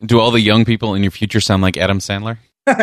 Do all the young people in your future sound like Adam Sandler?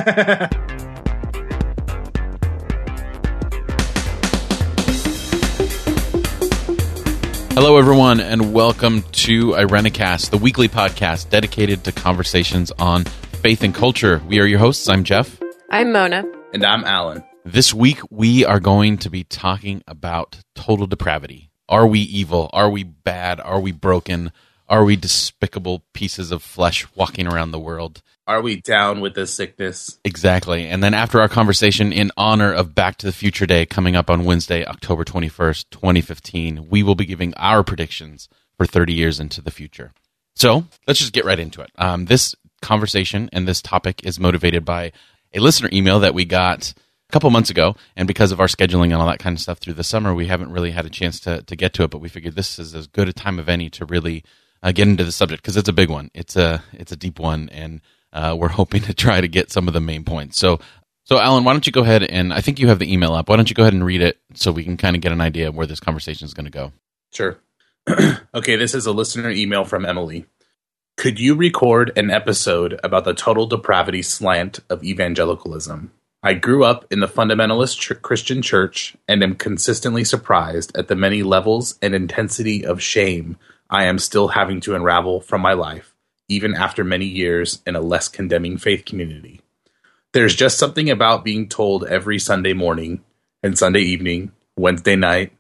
Hello, everyone, and welcome to Irenicast, the weekly podcast dedicated to conversations on faith and culture. We are your hosts. I'm Jeff. I'm Mona. And I'm Alan. This week, we are going to be talking about total depravity. Are we evil? Are we bad? Are we broken? Are we despicable pieces of flesh walking around the world? Are we down with this sickness? Exactly. And then after our conversation in honor of Back to the Future Day coming up on Wednesday, October 21st, 2015, we will be giving our predictions for 30 years into the future. So let's just get right into it. This conversation and this topic is motivated by a listener email that we got a couple months ago, and because of our scheduling and all that kind of stuff through the summer, we haven't really had a chance to get to it, but we figured this is as good a time of any to really get into the subject, because it's a big one. It's a deep one, and we're hoping to try to get some of the main points. So Alan, why don't you go ahead, and I think you have the email up. Why don't you go ahead and read it so we can kind of get an idea of where this conversation is going to go? Sure. Okay, this is a listener email from Emily. Could you record an episode about the total depravity slant of evangelicalism? I grew up in the fundamentalist Christian church and am consistently surprised at the many levels and intensity of shame I am still having to unravel from my life, even after many years in a less condemning faith community. There's just something about being told every Sunday morning and Sunday evening, Wednesday night,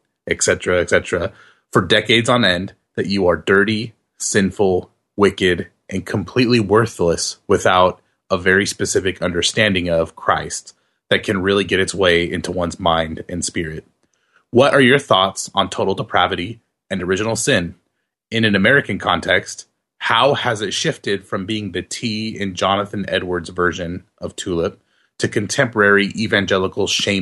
etc., for decades on end that you are dirty, sinful, wicked, and completely worthless without a very specific understanding of Christ that can really get its way into one's mind and spirit. What are your thoughts on total depravity and original sin? In an American context, how has it shifted from being the T in Jonathan Edwards' version of Tulip to contemporary evangelical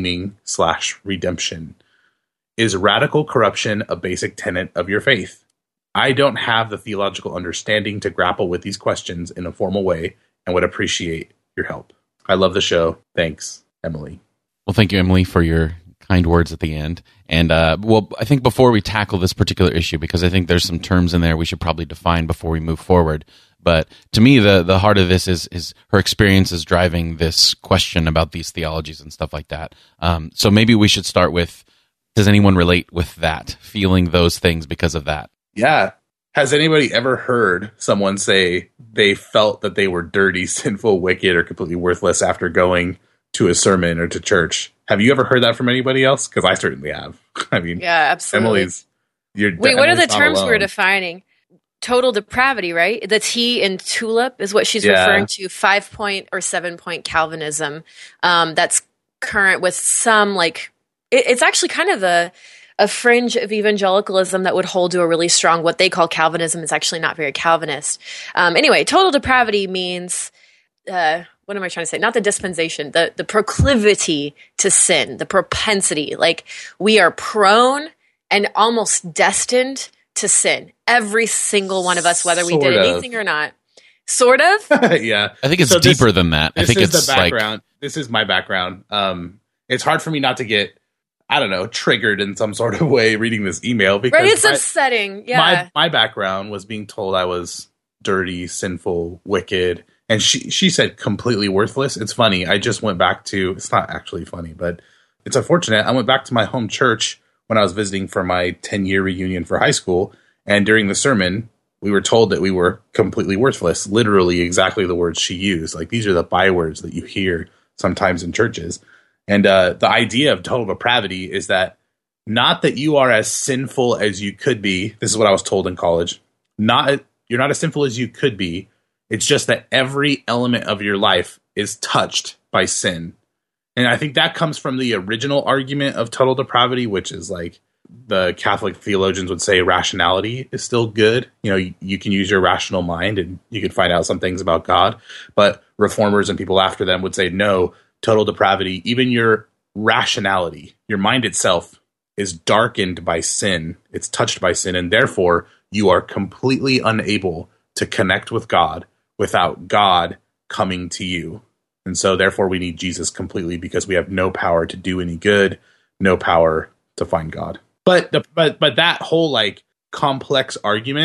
shaming/redemption? Is radical corruption a basic tenet of your faith? I don't have the theological understanding to grapple with these questions in a formal way and would appreciate your help. I love the show. Thanks, Emily. Well, thank you, Emily, for your kind words at the end. And, I think before we tackle this particular issue, because I think there's some terms in there we should probably define before we move forward. But to me, the heart of this is her experience is driving this question about these theologies and stuff like that. So maybe we should start with, does anyone relate with that, feeling those things because of that? Yeah. Has anybody ever heard someone say they felt that they were dirty, sinful, wicked, or completely worthless after going to a sermon or to church? Have you ever heard that from anybody else? Because I certainly have. I mean, yeah, absolutely. Wait, what are the terms we're defining? Total depravity, right? The T in Tulip is what she's referring to. 5-point or 7-point Calvinism. That's current with some, it's actually kind of a fringe of evangelicalism that would hold to a really strong, what they call Calvinism is actually not very Calvinist. Anyway, total depravity means, what am I trying to say? Not the dispensation, the proclivity to sin, the propensity. Like, we are prone and almost destined to sin. Every single one of us, whether we did anything or not. Sort of? Yeah. I think it's deeper than that. I think it's the background. This is my background. It's hard for me not to get, I don't know, triggered in some sort of way reading this email, because right, it's upsetting. Yeah. My background was being told I was dirty, sinful, wicked, and she said completely worthless. It's funny. I just went back to, it's not actually funny, but it's unfortunate. I went back to my home church when I was visiting for my 10-year reunion for high school, and during the sermon, we were told that we were completely worthless, literally exactly the words she used. Like, these are the bywords that you hear sometimes in churches. And the idea of total depravity is that not that you are as sinful as you could be. This is what I was told in college. You're not as sinful as you could be. It's just that every element of your life is touched by sin. And I think that comes from the original argument of total depravity, which is like the Catholic theologians would say rationality is still good. You know, you can use your rational mind and you can find out some things about God. But reformers and people after them would say, no, total depravity, even your rationality, your mind itself is darkened by sin. It's touched by sin. And therefore, you are completely unable to connect with God without God coming to you. And so therefore we need Jesus completely, because we have no power to do any good, no power to find God. But that whole like complex argument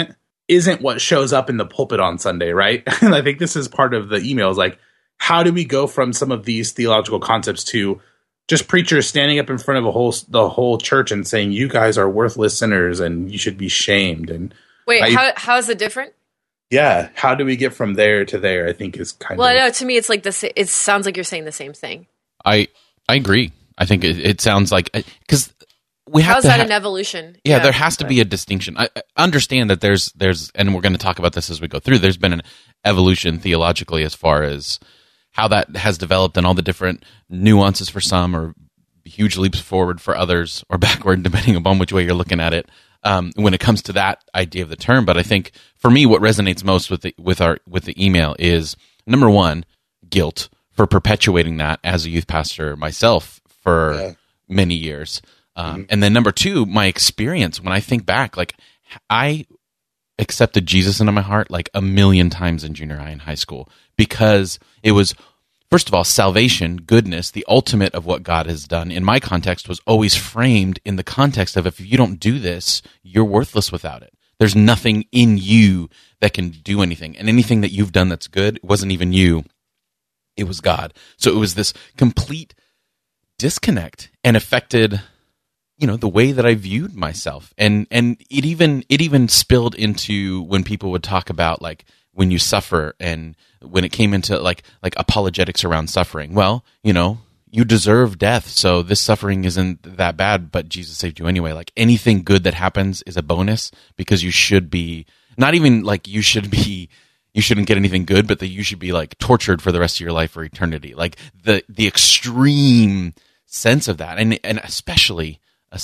isn't what shows up in the pulpit on Sunday, right? And I think this is part of the emails. Like, how do we go from some of these theological concepts to just preachers standing up in front of the whole church and saying, you guys are worthless sinners and you should be shamed? And wait, how is it different? Yeah. How do we get from there to there? I think is kind of. Well, no, to me, it's like it sounds like you're saying the same thing. I agree. I think it sounds like, because we have How's that an evolution? Yeah, there has to be a distinction. I understand that there's, and we're going to talk about this as we go through. There's been an evolution theologically as far as how that has developed and all the different nuances for some, or huge leaps forward for others, or backward, depending upon which way you're looking at it. When it comes to that idea of the term, but I think for me, what resonates most with the email is, number one, guilt for perpetuating that as a youth pastor myself for many years. And then number two, my experience when I think back, like I accepted Jesus into my heart like 1,000,000 times in junior high and high school, because it was, first of all, salvation, goodness, the ultimate of what God has done in my context was always framed in the context of, if you don't do this, you're worthless without it. There's nothing in you that can do anything. And anything that you've done that's good wasn't even you. It was God. So it was this complete disconnect, and affected, the way that I viewed myself. And it even spilled into when people would talk about, like, when you suffer, and when it came into like apologetics around suffering. Well, you deserve death, so this suffering isn't that bad, but Jesus saved you anyway. Like, anything good that happens is a bonus, because you should be, not even like you shouldn't get anything good, but that you should be like tortured for the rest of your life or eternity. Like the extreme sense of that, and especially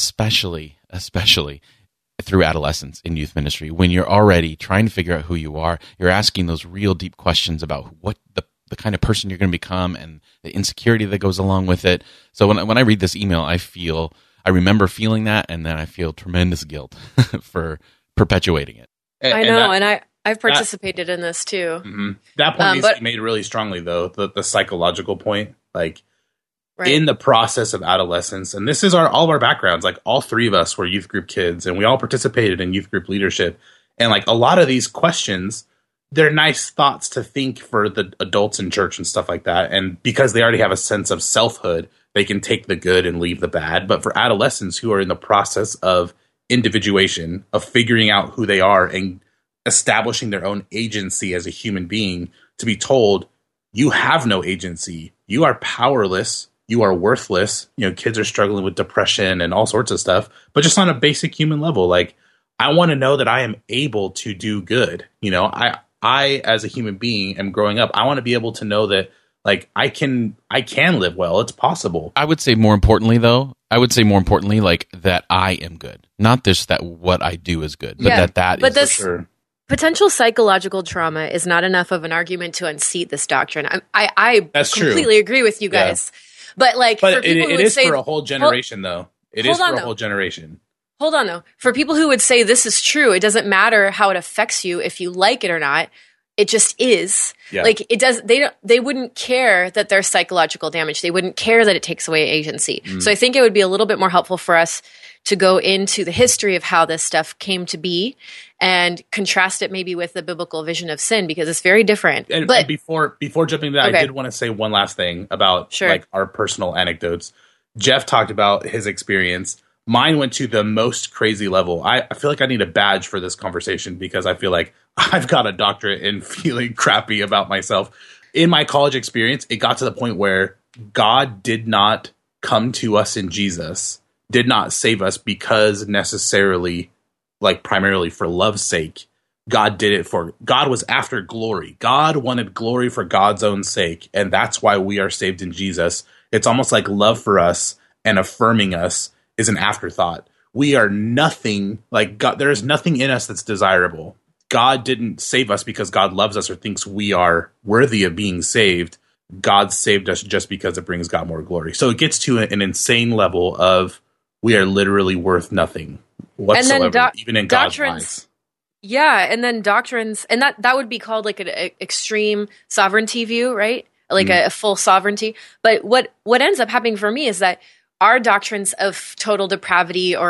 through adolescence in youth ministry, when you're already trying to figure out who you are, you're asking those real deep questions about what the kind of person you're going to become, and the insecurity that goes along with it. So when I read this email, I remember feeling that, and then I feel tremendous guilt for perpetuating it. I've participated in this too. Mm-hmm. That point needs to be made really strongly, though, the psychological point. Like, right. In the process of adolescence, and this is all of our backgrounds, like all three of us were youth group kids, and we all participated in youth group leadership. And like a lot of these questions, they're nice thoughts to think for the adults in church and stuff like that. And because they already have a sense of selfhood, they can take the good and leave the bad. But for adolescents who are in the process of individuation, of figuring out who they are and establishing their own agency as a human being, to be told, you have no agency, you are powerless, you are worthless. Kids are struggling with depression and all sorts of stuff, but just on a basic human level, like, I want to know that I am able to do good. I as a human being am growing up. I want to be able to know that, like, I can live well. It's possible. I would say more importantly, like, that I am good. Not just that what I do is good, but that is for sure. Potential psychological trauma is not enough of an argument to unseat this doctrine. I completely agree with you guys. Yeah. But it is for a whole generation, though. It is for a whole generation. Hold on, though. For people who would say this is true, it doesn't matter how it affects you, if you like it or not. It just is. Yeah. Like, it does. They wouldn't care that there's psychological damage. They wouldn't care that it takes away agency. So I think it would be a little bit more helpful for us to go into the history of how this stuff came to be and contrast it maybe with the biblical vision of sin, because it's very different. And before jumping to that, okay. I did want to say one last thing about like our personal anecdotes. Jeff talked about his experience. Mine went to the most crazy level. I feel like I need a badge for this conversation, because I feel like I've got a doctorate in feeling crappy about myself. In my college experience, it got to the point where God did not come to us in Jesus, did not save us because necessarily, like, primarily for love's sake. God did it God was after glory. God wanted glory for God's own sake, and that's why we are saved in Jesus. It's almost like love for us and affirming us is an afterthought. We are nothing, like God. There is nothing in us that's desirable. God didn't save us because God loves us or thinks we are worthy of being saved. God saved us just because it brings God more glory. So it gets to an insane level of, we are literally worth nothing whatsoever, even in God's eyes. Yeah, and then doctrines, and that would be called like an extreme sovereignty view, right? Like a full sovereignty. But what ends up happening for me is that our doctrines of total depravity or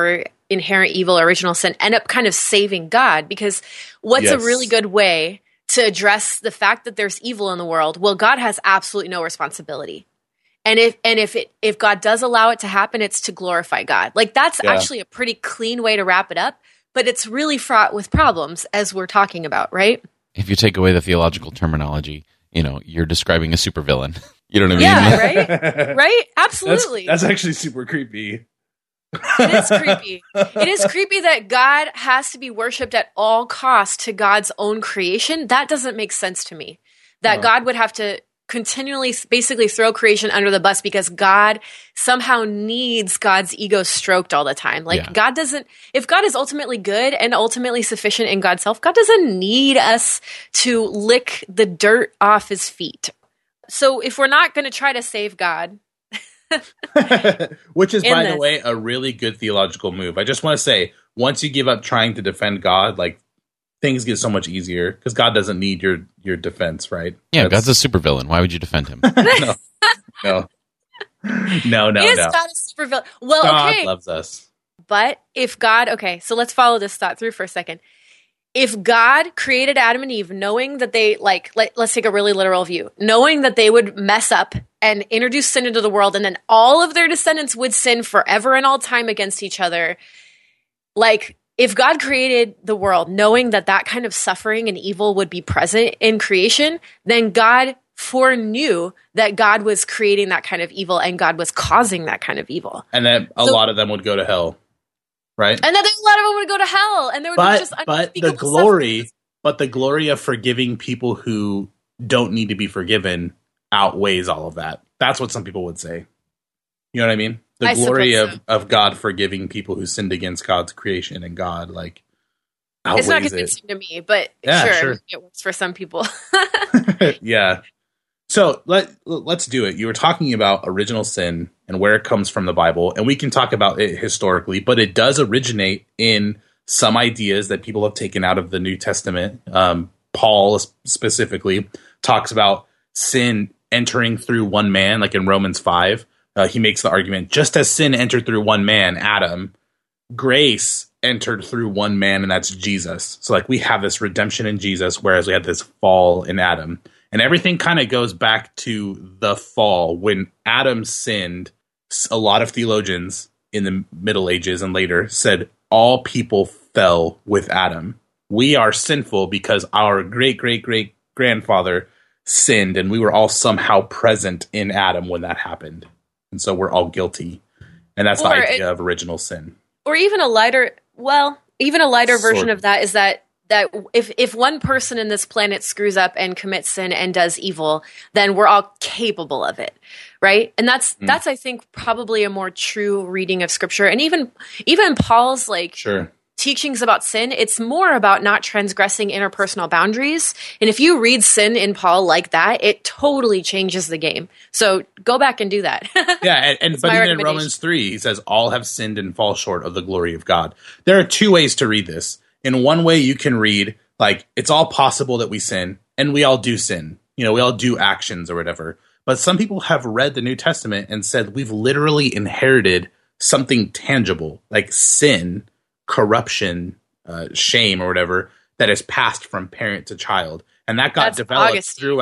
inherent evil, original sin, end up kind of saving God. Because what's a really good way to address the fact that there's evil in the world? Well, God has absolutely no responsibility. And if God does allow it to happen, it's to glorify God. Like, that's actually a pretty clean way to wrap it up, but it's really fraught with problems, as we're talking about, right? If you take away the theological terminology, you're describing a supervillain. You know what I mean? Yeah, right? Right? Absolutely. That's actually super creepy. It is creepy. It is creepy that God has to be worshipped at all costs to God's own creation. That doesn't make sense to me. That God would have to continually basically throw creation under the bus because God somehow needs God's ego stroked all the time. Like, God doesn't, if God is ultimately good and ultimately sufficient in God's self, God doesn't need us to lick the dirt off his feet. So if we're not going to try to save God, which is, by the way, a really good theological move. I just want to say, once you give up trying to defend God, like, things get so much easier because God doesn't need your defense, right? Yeah, God's a supervillain. Why would you defend him? No. Is God a supervillain? Well, God loves us. But if God, so let's follow this thought through for a second. If God created Adam and Eve knowing that they, let's take a really literal view, knowing that they would mess up and introduce sin into the world, and then all of their descendants would sin forever and all time against each other, if God created the world knowing that kind of suffering and evil would be present in creation, then God foreknew that God was creating that kind of evil and God was causing that kind of evil. And then a lot of them would go to hell, right? And then a lot of them would go to hell, and there would be just the glory of forgiving people who don't need to be forgiven outweighs all of that. That's what some people would say. You know what I mean? The glory of God forgiving people who sinned against God's creation and God, outweighs it's not convincing to me, but sure, it works for some people. Yeah. So let's do it. You were talking about original sin and where it comes from the Bible, and we can talk about it historically, but it does originate in some ideas that people have taken out of the New Testament. Paul specifically talks about sin entering through one man, like in Romans 5. He makes the argument, just as sin entered through one man, Adam, grace entered through one man, and that's Jesus. So we have this redemption in Jesus, whereas we had this fall in Adam. And everything kind of goes back to the fall. When Adam sinned, a lot of theologians in the Middle Ages and later said all people fell with Adam. We are sinful because our great-great-great-grandfather sinned, and we were all somehow present in Adam when that happened. And so we're all guilty. And that's the idea of original sin. Or even a lighter version of that is that if one person in this planet screws up and commits sin and does evil, then we're all capable of it, right? And that's I think probably a more true reading of Scripture. And even Paul's teachings about sin, it's more about not transgressing interpersonal boundaries. And if you read sin in Paul like that, it totally changes the game. So go back and do that. Yeah, but even in Romans 3, he says, all have sinned and fall short of the glory of God. There are two ways to read this. In one way, you can read, it's all possible that we sin, and we all do sin. We all do actions or whatever. But some people have read the New Testament and said we've literally inherited something tangible, like sin, corruption, shame, or whatever, that is passed from parent to child. And that got developed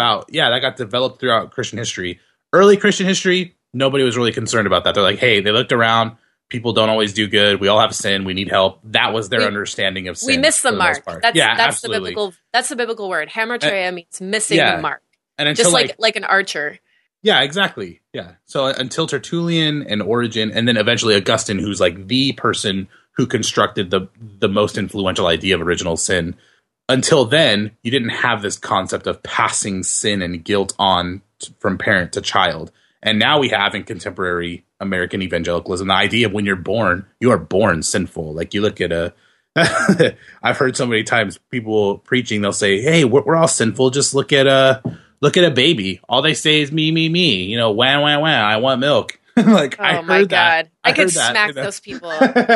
throughout Christian history. Early Christian history, nobody was really concerned about that. They're like, hey, they looked around. People don't always do good. We all have sin. We need help. That was their understanding of sin. We missed the mark. That's absolutely. the biblical word. Hamartia means missing the mark. And until, just like an archer. Yeah, exactly. Yeah. So until Tertullian and Origen, and then eventually Augustine, who's the person who constructed the most influential idea of original sin. Until then, you didn't have this concept of passing sin and guilt on from parent to child. And now we have in contemporary American evangelicalism the idea of when you're born, you are born sinful. You look at I've heard so many times people preaching, they'll say, hey, we're all sinful. Just look at a baby. All they say is me, me, me. Wah, wah, wah. I want milk. Oh my God. I could smack those people.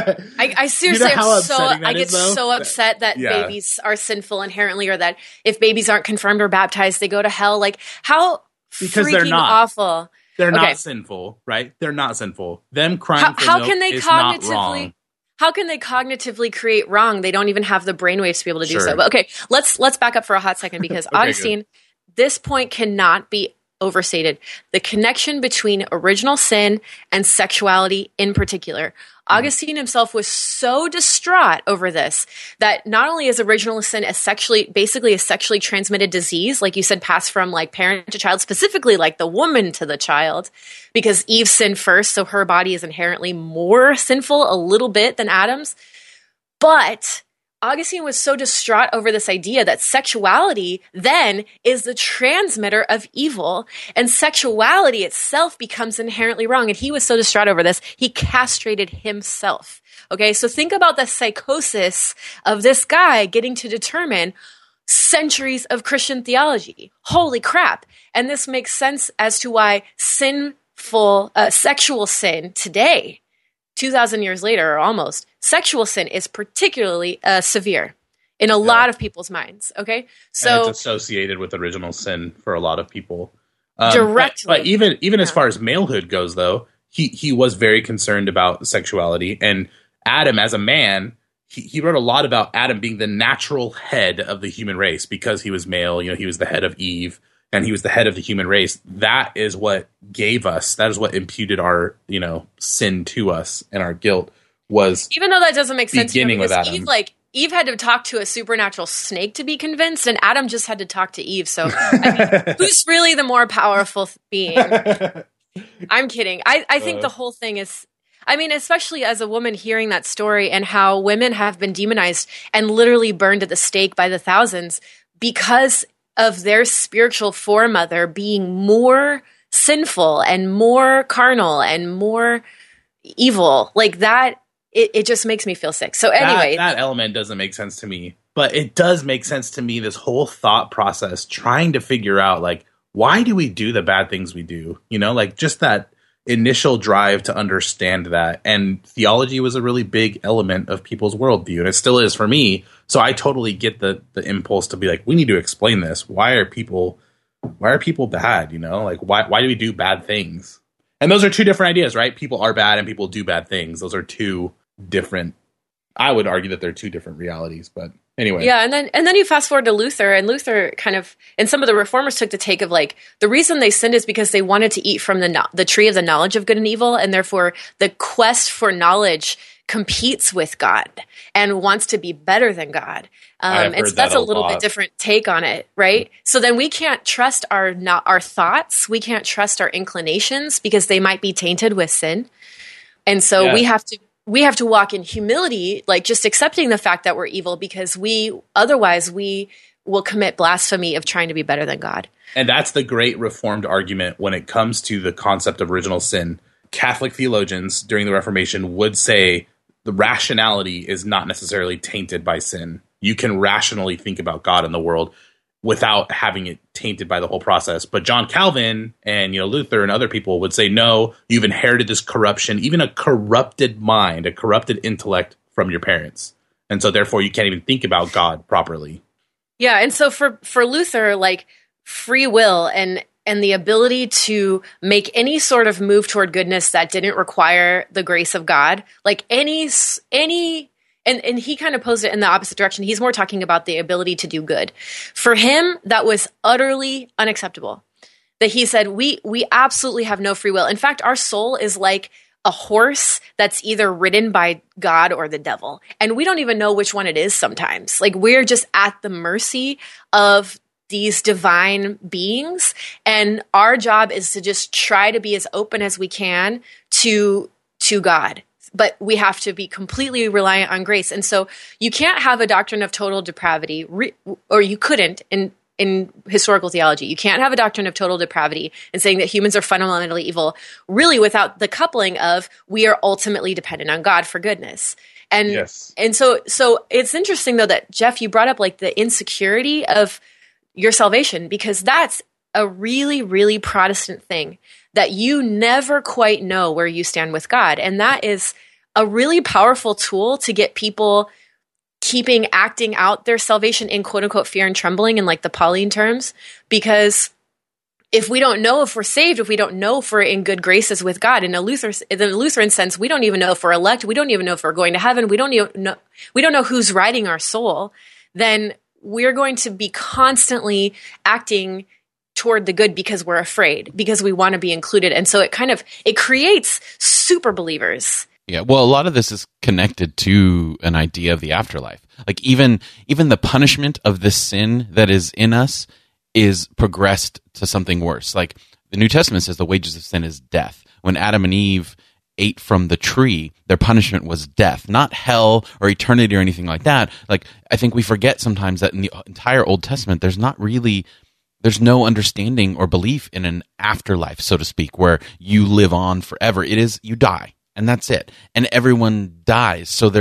I seriously I get so upset that babies are sinful inherently, or that if babies aren't confirmed or baptized, they go to hell. How because freaking they're not awful. They're not sinful, right? They're not sinful. Them crying for milk is not wrong. how can they cognitively create wrong? They don't even have the brainwaves to be able to do so. But okay, let's back up for a hot second because okay, Augustine, this point cannot be overstated. The connection between original sin and sexuality in particular. Augustine himself was so distraught over this that not only is original sin basically a sexually transmitted disease, like you said, passed from like parent to child, specifically like the woman to the child, because Eve sinned first, so her body is inherently more sinful a little bit than Adam's. But Augustine was so distraught over this idea that sexuality then is the transmitter of evil, and sexuality itself becomes inherently wrong. And he was so distraught over this, he castrated himself. Okay, so think about the psychosis of this guy getting to determine centuries of Christian theology. Holy crap. And this makes sense as to why sexual sin today, 2,000 years later or almost, sexual sin is particularly severe in a lot of people's minds. Okay, so and it's associated with original sin for a lot of people directly. But even as far as malehood goes, though, he was very concerned about sexuality. And Adam, as a man, he wrote a lot about Adam being the natural head of the human race because he was male. You know, he was the head of Eve. And he was the head of the human race. That is what that is what imputed our, sin to us, and our guilt was. Even though that doesn't make sense, because Eve had to talk to a supernatural snake to be convinced, and Adam just had to talk to Eve. So, who's really the more powerful being? I'm kidding. I think the whole thing is. Especially as a woman hearing that story and how women have been demonized and literally burned at the stake by the thousands because of their spiritual foremother being more sinful and more carnal and more evil, like that, it just makes me feel sick. So anyway, that element doesn't make sense to me, but it does make sense to me, this whole thought process, trying to figure out, like, why do we do the bad things we do? Just that initial drive to understand that. And theology was a really big element of people's worldview, and it still is for me. So I totally get the impulse to be like, we need to explain this. Why are people bad? Why do we do bad things? And those are two different ideas, right? People are bad and people do bad things. Those are two different. I would argue that they're two different realities, but anyway. Yeah, and then you fast forward to Luther, and Luther kind of, and some of the reformers took the take of like, the reason they sinned is because they wanted to eat from the tree of the knowledge of good and evil, and therefore the quest for knowledge competes with God and wants to be better than God. And so that's a little bit different take on it, right? Mm-hmm. So then we can't trust our thoughts, we can't trust our inclinations because they might be tainted with sin. And so we have to walk in humility, like just accepting the fact that we're evil, because otherwise we will commit blasphemy of trying to be better than God. And that's the great Reformed argument when it comes to the concept of original sin. Catholic theologians during the Reformation would say the rationality is not necessarily tainted by sin. You can rationally think about God and the world without having it tainted by the whole process. But John Calvin and Luther and other people would say, no, you've inherited this corruption, even a corrupted mind, a corrupted intellect from your parents. And so therefore you can't even think about God properly. Yeah, and so for Luther, like free will and the ability to make any sort of move toward goodness that didn't require the grace of God, like any and he kind of posed it in the opposite direction. He's more talking about the ability to do good. For him, that was utterly unacceptable. That he said, we absolutely have no free will. In fact, our soul is like a horse that's either ridden by God or the devil. And we don't even know which one it is sometimes. Like we're just at the mercy of these divine beings. And our job is to just try to be as open as we can to God. But we have to be completely reliant on grace. And so you can't have a doctrine of total depravity, or you couldn't in historical theology. You can't have a doctrine of total depravity and saying that humans are fundamentally evil, really without the coupling of we are ultimately dependent on God for goodness. And yes. And so it's interesting, though, that, Jeff, you brought up like the insecurity of your salvation, because that's a really, really Protestant thing, that you never quite know where you stand with God. And that is a really powerful tool to get people acting out their salvation in quote unquote fear and trembling in like the Pauline terms, because if we don't know if we're saved, if we don't know if we're in good graces with God, in the Lutheran sense, we don't even know if we're elect. We don't even know if we're going to heaven. We don't know who's riding our soul. Then we're going to be constantly acting toward the good because we're afraid, because we want to be included. And so it creates super believers. Yeah, well, a lot of this is connected to an idea of the afterlife. Like even the punishment of this sin that is in us is progressed to something worse. Like the New Testament says the wages of sin is death. When Adam and Eve ate from the tree, their punishment was death, not hell or eternity or anything like that. Like I think we forget sometimes that in the entire Old Testament, there's no understanding or belief in an afterlife, so to speak, where you live on forever. It is you die and that's it. And everyone dies. So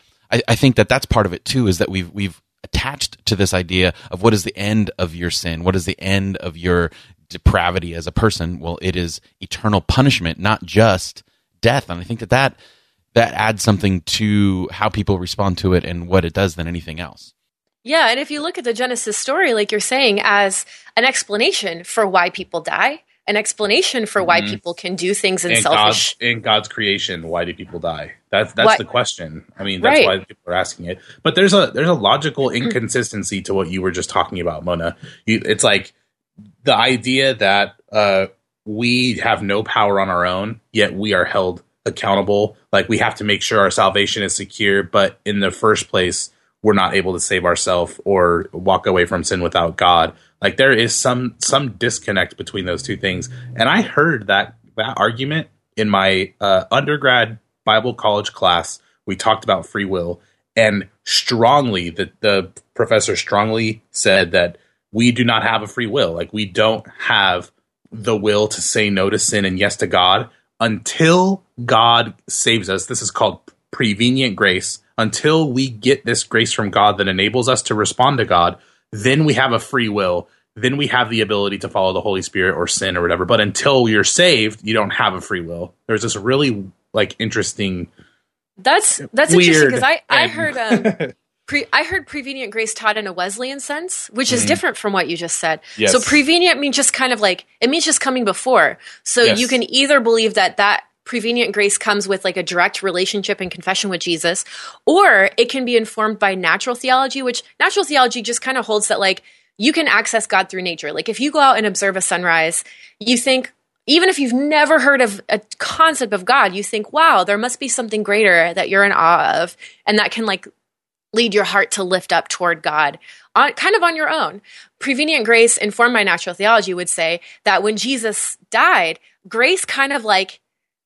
I think that's part of it too, is that we've attached to this idea of what is the end of your sin, what is the end of your depravity as a person. Well, it is eternal punishment, not just death. And I think that adds something to how people respond to it and what it does than anything else. Yeah, and if you look at the Genesis story, like you're saying, as an explanation for why people die, an explanation for why people can do things in God's creation, why do people die? That's the question. I mean, that's why people are asking it. But there's a logical inconsistency to what you were just talking about, Mona. It's like the idea that we have no power on our own, yet we are held accountable. Like we have to make sure our salvation is secure, but in the first place, we're not able to save ourselves or walk away from sin without God. Like there is some disconnect between those two things. And I heard that argument in my undergrad Bible college class. We talked about free will, and strongly, the professor strongly said that we do not have a free will. Like we don't have the will to say no to sin and yes to God until God saves us. This is called prevenient grace. Until we get this grace from God that enables us to respond to God, then we have a free will. Then we have the ability to follow the Holy Spirit or sin or whatever. But until you're saved, you don't have a free will. There's this really interesting. That's interesting because I heard I heard prevenient grace taught in a Wesleyan sense, which is different from what you just said. Yes. So prevenient means just it means just coming before. So you can either believe that prevenient grace comes with like a direct relationship and confession with Jesus, or it can be informed by natural theology, which natural theology just kind of holds that like you can access God through nature. Like if you go out and observe a sunrise, you think, even if you've never heard of a concept of God, you think, wow, there must be something greater that you're in awe of. And that can like lead your heart to lift up toward God kind of on your own. Prevenient grace informed by natural theology would say that when Jesus died, grace kind of like,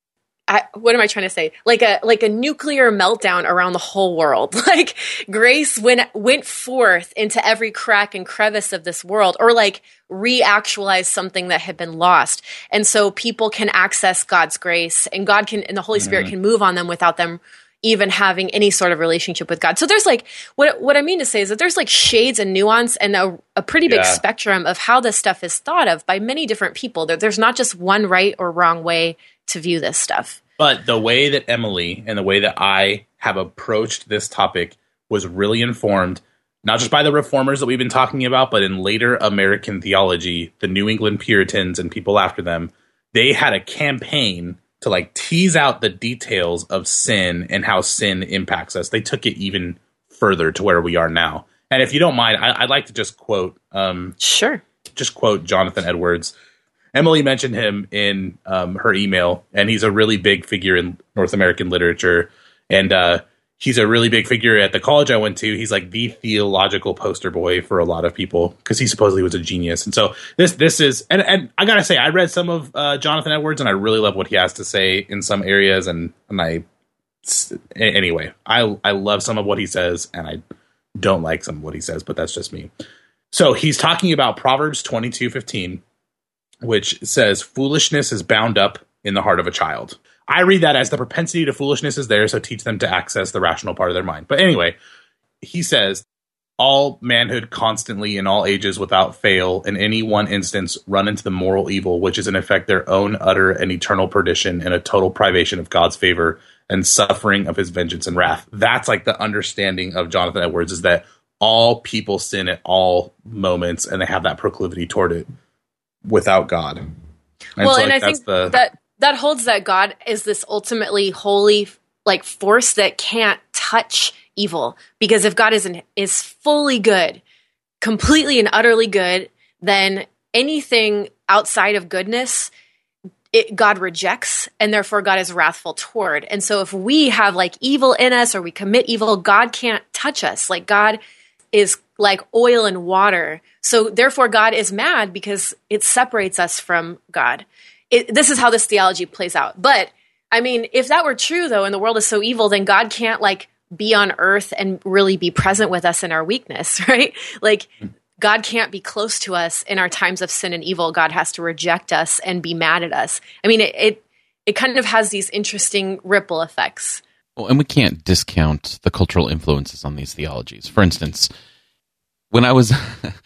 what am I trying to say? Like a nuclear meltdown around the whole world. Like grace went forth into every crack and crevice of this world, or like reactualize something that had been lost. And so people can access God's grace, and God can, and the Holy Spirit can move on them without them even having any sort of relationship with God. So there's like, what I mean to say is that there's like shades and nuance and a pretty big spectrum of how this stuff is thought of by many different people. There's not just one right or wrong way to view this stuff. But the way that Emily and the way that I have approached this topic was really informed, not just by the reformers that we've been talking about, but in later American theology, the New England Puritans and people after them. They had a campaign to like tease out the details of sin and how sin impacts us. They took it even further to where we are now. And if you don't mind, I'd like to just quote just quote Jonathan Edwards. Emily mentioned him in her email, and he's a really big figure in North American literature. And he's a really big figure at the college I went to. He's like the theological poster boy for a lot of people because he supposedly was a genius. And so this is, and I gotta say, I read some of Jonathan Edwards, and I really love what he has to say in some areas. And anyway, I love some of what he says, and I don't like some of what he says, but that's just me. So he's talking about Proverbs 22:15. Which says, foolishness is bound up in the heart of a child. I read that as the propensity to foolishness is there, so teach them to access the rational part of their mind. But anyway, he says, all manhood constantly in all ages without fail, in any one instance, run into the moral evil, which is in effect their own utter and eternal perdition and a total privation of God's favor and suffering of his vengeance and wrath. That's like the understanding of Jonathan Edwards, is that all people sin at all moments, and they have that proclivity toward it. without God. And well, so, and I think that holds that God is this ultimately holy like force that can't touch evil, because if God is fully good, completely and utterly good, then anything outside of goodness, God rejects, and therefore God is wrathful toward. And so if we have like evil in us or we commit evil, God can't touch us. Like God is like oil and water. So therefore God is mad because it separates us from God. This is how this theology plays out. But I mean, if that were true though, and the world is so evil, then God can't like be on earth and really be present with us in our weakness, right? Like God can't be close to us in our times of sin and evil. God has to reject us and be mad at us. I mean, it kind of has these interesting ripple effects. Well, and we can't discount the cultural influences on these theologies. For instance, when I was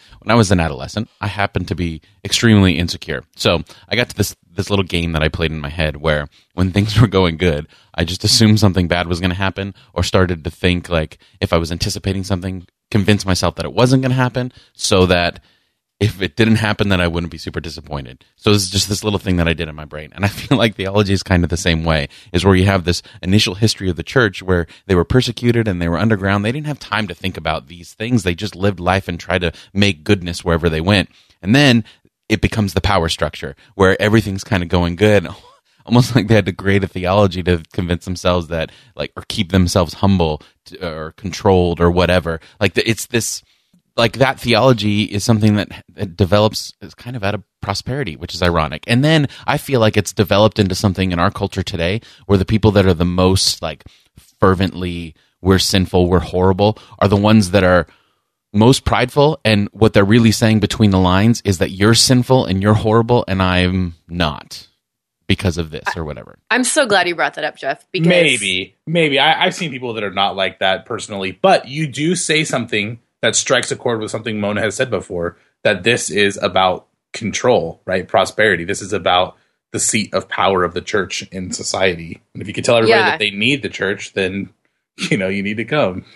an adolescent, I happened to be extremely insecure. So I got to this little game that I played in my head where when things were going good, I just assumed something bad was going to happen, or started to think like if I was anticipating something, convince myself that it wasn't going to happen, so that if it didn't happen, then I wouldn't be super disappointed. So it's just this little thing that I did in my brain. And I feel like theology is kind of the same way, is where you have this initial history of the church where they were persecuted and they were underground. They didn't have time to think about these things. They just lived life and tried to make goodness wherever they went. And then it becomes the power structure where everything's kind of going good. Almost like they had to create a theology to convince themselves that, like, or keep themselves humble or controlled or whatever. Like, it's this... Like that theology is something that develops as kind of out of prosperity, which is ironic. And then I feel like it's developed into something in our culture today where the people that are the most like fervently, we're sinful, we're horrible, are the ones that are most prideful. And what they're really saying between the lines is that you're sinful and you're horrible and I'm not because of this or whatever. I'm so glad you brought that up, Jeff. Because Maybe. I've seen people that are not like that personally, but you do say something that strikes a chord with something Mona has said before, that this is about control, right? Prosperity. This is about the seat of power of the church in society. And if you can tell everybody that they need the church, then, you know, you need to come.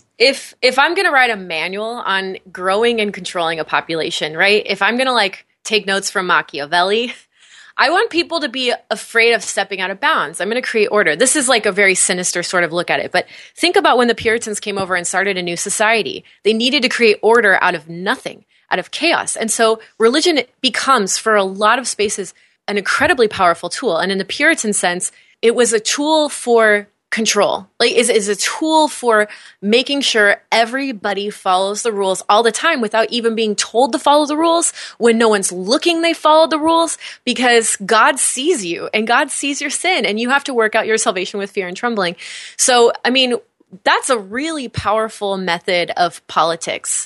If I'm going to write a manual on growing and controlling a population, right? If I'm going to like take notes from Machiavelli, I want people to be afraid of stepping out of bounds. I'm going to create order. This is like a very sinister sort of look at it. But think about when the Puritans came over and started a new society. They needed to create order out of nothing, out of chaos. And so religion becomes, for a lot of spaces, an incredibly powerful tool. And in the Puritan sense, it was a tool for control. Like is a tool for making sure everybody follows the rules all the time without even being told to follow the rules. When no one's looking, they follow the rules because God sees you and God sees your sin and you have to work out your salvation with fear and trembling. So, I mean, that's a really powerful method of politics.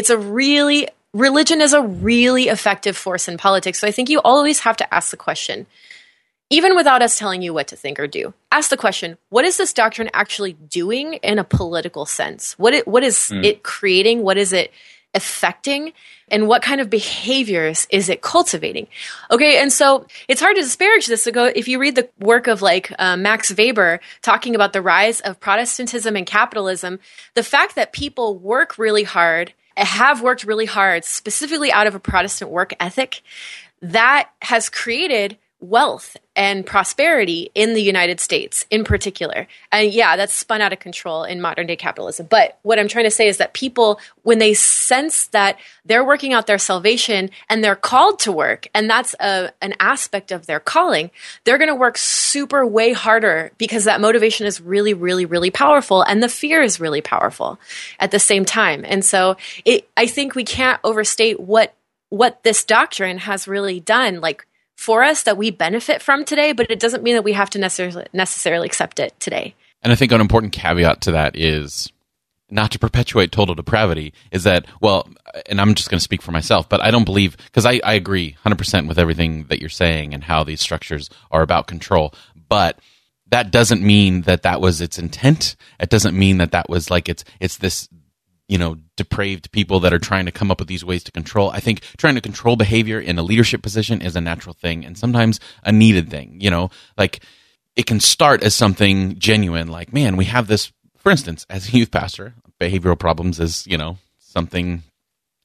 Religion is a really effective force in politics. So I think you always have to ask the question, even without us telling you what to think or do, ask the question, what is this doctrine actually doing in a political sense? What is it creating? What is it affecting? And what kind of behaviors is it cultivating? Okay, and so it's hard to disparage this. If you read the work of like Max Weber talking about the rise of Protestantism and capitalism, the fact that people work really hard, have worked really hard, specifically out of a Protestant work ethic, that has created wealth and prosperity in the United States in particular. And yeah, that's spun out of control in modern day capitalism. But what I'm trying to say is that people, when they sense that they're working out their salvation and they're called to work, and that's an aspect of their calling, they're going to work super way harder because that motivation is really, really, really powerful. And the fear is really powerful at the same time. And so I think we can't overstate what this doctrine has really done, like, for us, that we benefit from today, but it doesn't mean that we have to necessarily accept it today. And I think an important caveat to that is not to perpetuate total depravity, is that, well, and I'm just going to speak for myself, but I don't believe, because I agree 100% with everything that you're saying and how these structures are about control, but that doesn't mean that was its intent. It doesn't mean that was like it's this, depraved people that are trying to come up with these ways to control. I think trying to control behavior in a leadership position is a natural thing and sometimes a needed thing, like it can start as something genuine, like, man, we have this, for instance, as a youth pastor, behavioral problems is, something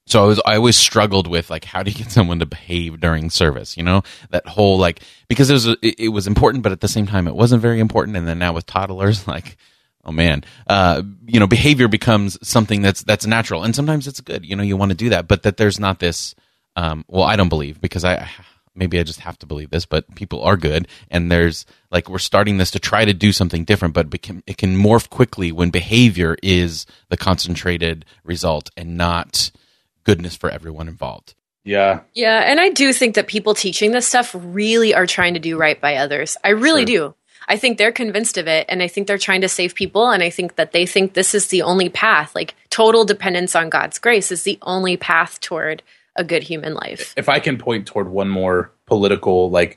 So I always struggled with, like, how do you get someone to behave during service? You know, that whole, like, because it was important, but at the same time it wasn't very important. And then now with toddlers, like, oh man, you know, behavior becomes something that's natural, and sometimes it's good. You know, you want to do that, but that there's not this. Well, I don't believe, because maybe I just have to believe this, but people are good, and there's, like, we're starting this to try to do something different, but it can morph quickly when behavior is the concentrated result and not goodness for everyone involved. Yeah. Yeah, and I do think that people teaching this stuff really are trying to do right by others. I really do. I think they're convinced of it, and I think they're trying to save people, and I think that they think this is the only path. Like, total dependence on God's grace is the only path toward a good human life. If I can point toward one more political, like,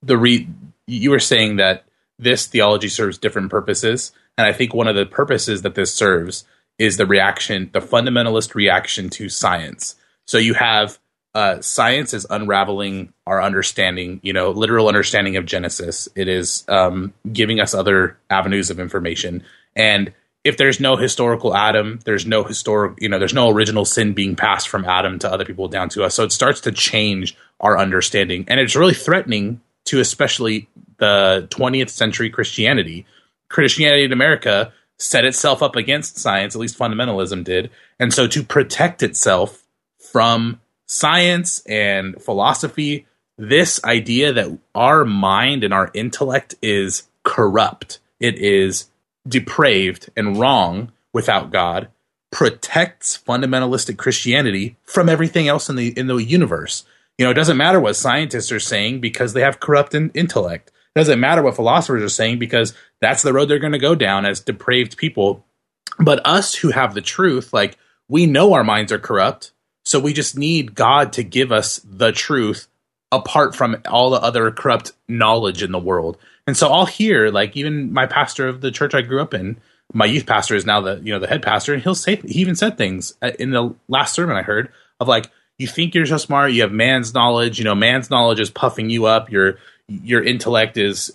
you were saying that this theology serves different purposes, and I think one of the purposes that this serves is the fundamentalist reaction to science. So you have science is unraveling our understanding, you know, literal understanding of Genesis. It is giving us other avenues of information. And if there's no historical Adam, there's no original sin being passed from Adam to other people down to us. So it starts to change our understanding. And it's really threatening to especially the 20th century Christianity. Christianity in America set itself up against science, at least fundamentalism did. And so to protect itself from science and philosophy, this idea that our mind and our intellect is corrupt, it is depraved and wrong without God, protects fundamentalistic Christianity from everything else in the universe. You know, it doesn't matter what scientists are saying because they have corrupt intellect. It doesn't matter what philosophers are saying because that's the road they're going to go down as depraved people. But us who have the truth, like, we know our minds are corrupt, so we just need God to give us the truth apart from all the other corrupt knowledge in the world. And so I'll hear, like, even my pastor of the church I grew up in, my youth pastor is now the head pastor, and he even said things in the last sermon I heard of, like, you think you're so smart, you have man's knowledge, man's knowledge is puffing you up, your intellect is,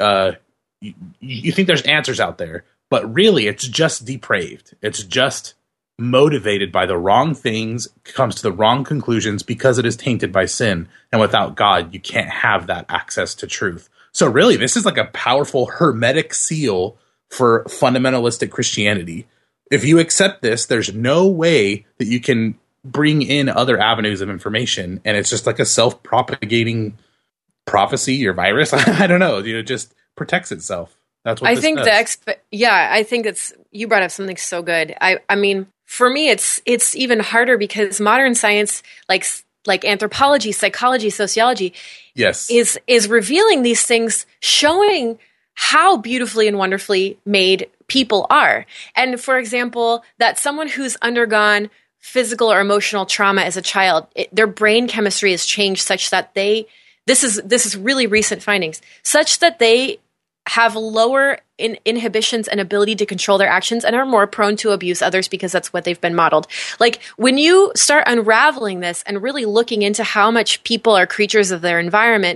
you think there's answers out there, but really it's just depraved. It's just motivated by the wrong things, comes to the wrong conclusions because it is tainted by sin. And without God, you can't have that access to truth. So really, this is like a powerful hermetic seal for fundamentalistic Christianity. If you accept this, there's no way that you can bring in other avenues of information. And it's just like a self-propagating prophecy or virus. I don't know. It just protects itself. That's what I think does. I think it's, you brought up something so good. I mean, for me, it's even harder because modern science, like anthropology, psychology, sociology, yes, is revealing these things, showing how beautifully and wonderfully made people are. And for example, that someone who's undergone physical or emotional trauma as a child, their brain chemistry has changed such that this is really recent findings, such that they have lower inhibitions and ability to control their actions and are more prone to abuse others because that's what they've been modeled. Like, when you start unraveling this and really looking into how much people are creatures of their environment,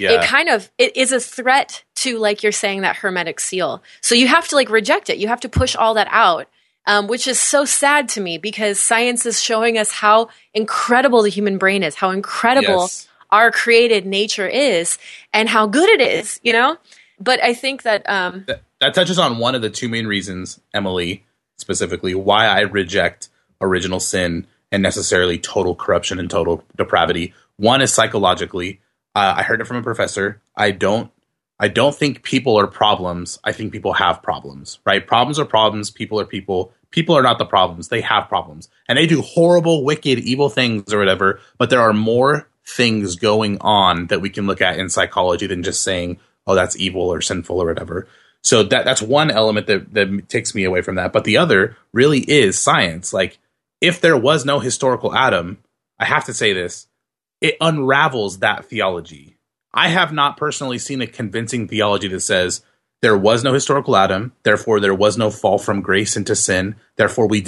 it is a threat to, like you're saying, that hermetic seal. So you have to reject it. You have to push all that out, which is so sad to me because science is showing us how incredible the human brain is, how incredible our created nature is, and how good it is, But I think that that touches on one of the two main reasons, Emily, specifically, why I reject original sin and necessarily total corruption and total depravity. One is psychologically. I heard it from a professor. I don't think people are problems. I think people have problems, right? Problems are problems. People are people. People are not the problems. They have problems. And they do horrible, wicked, evil things or whatever. But there are more things going on that we can look at in psychology than just saying, oh, that's evil or sinful or whatever. So that's one element that takes me away from that. But the other really is science. Like, if there was no historical Adam, I have to say this, it unravels that theology. I have not personally seen a convincing theology that says there was no historical Adam, therefore there was no fall from grace into sin, therefore we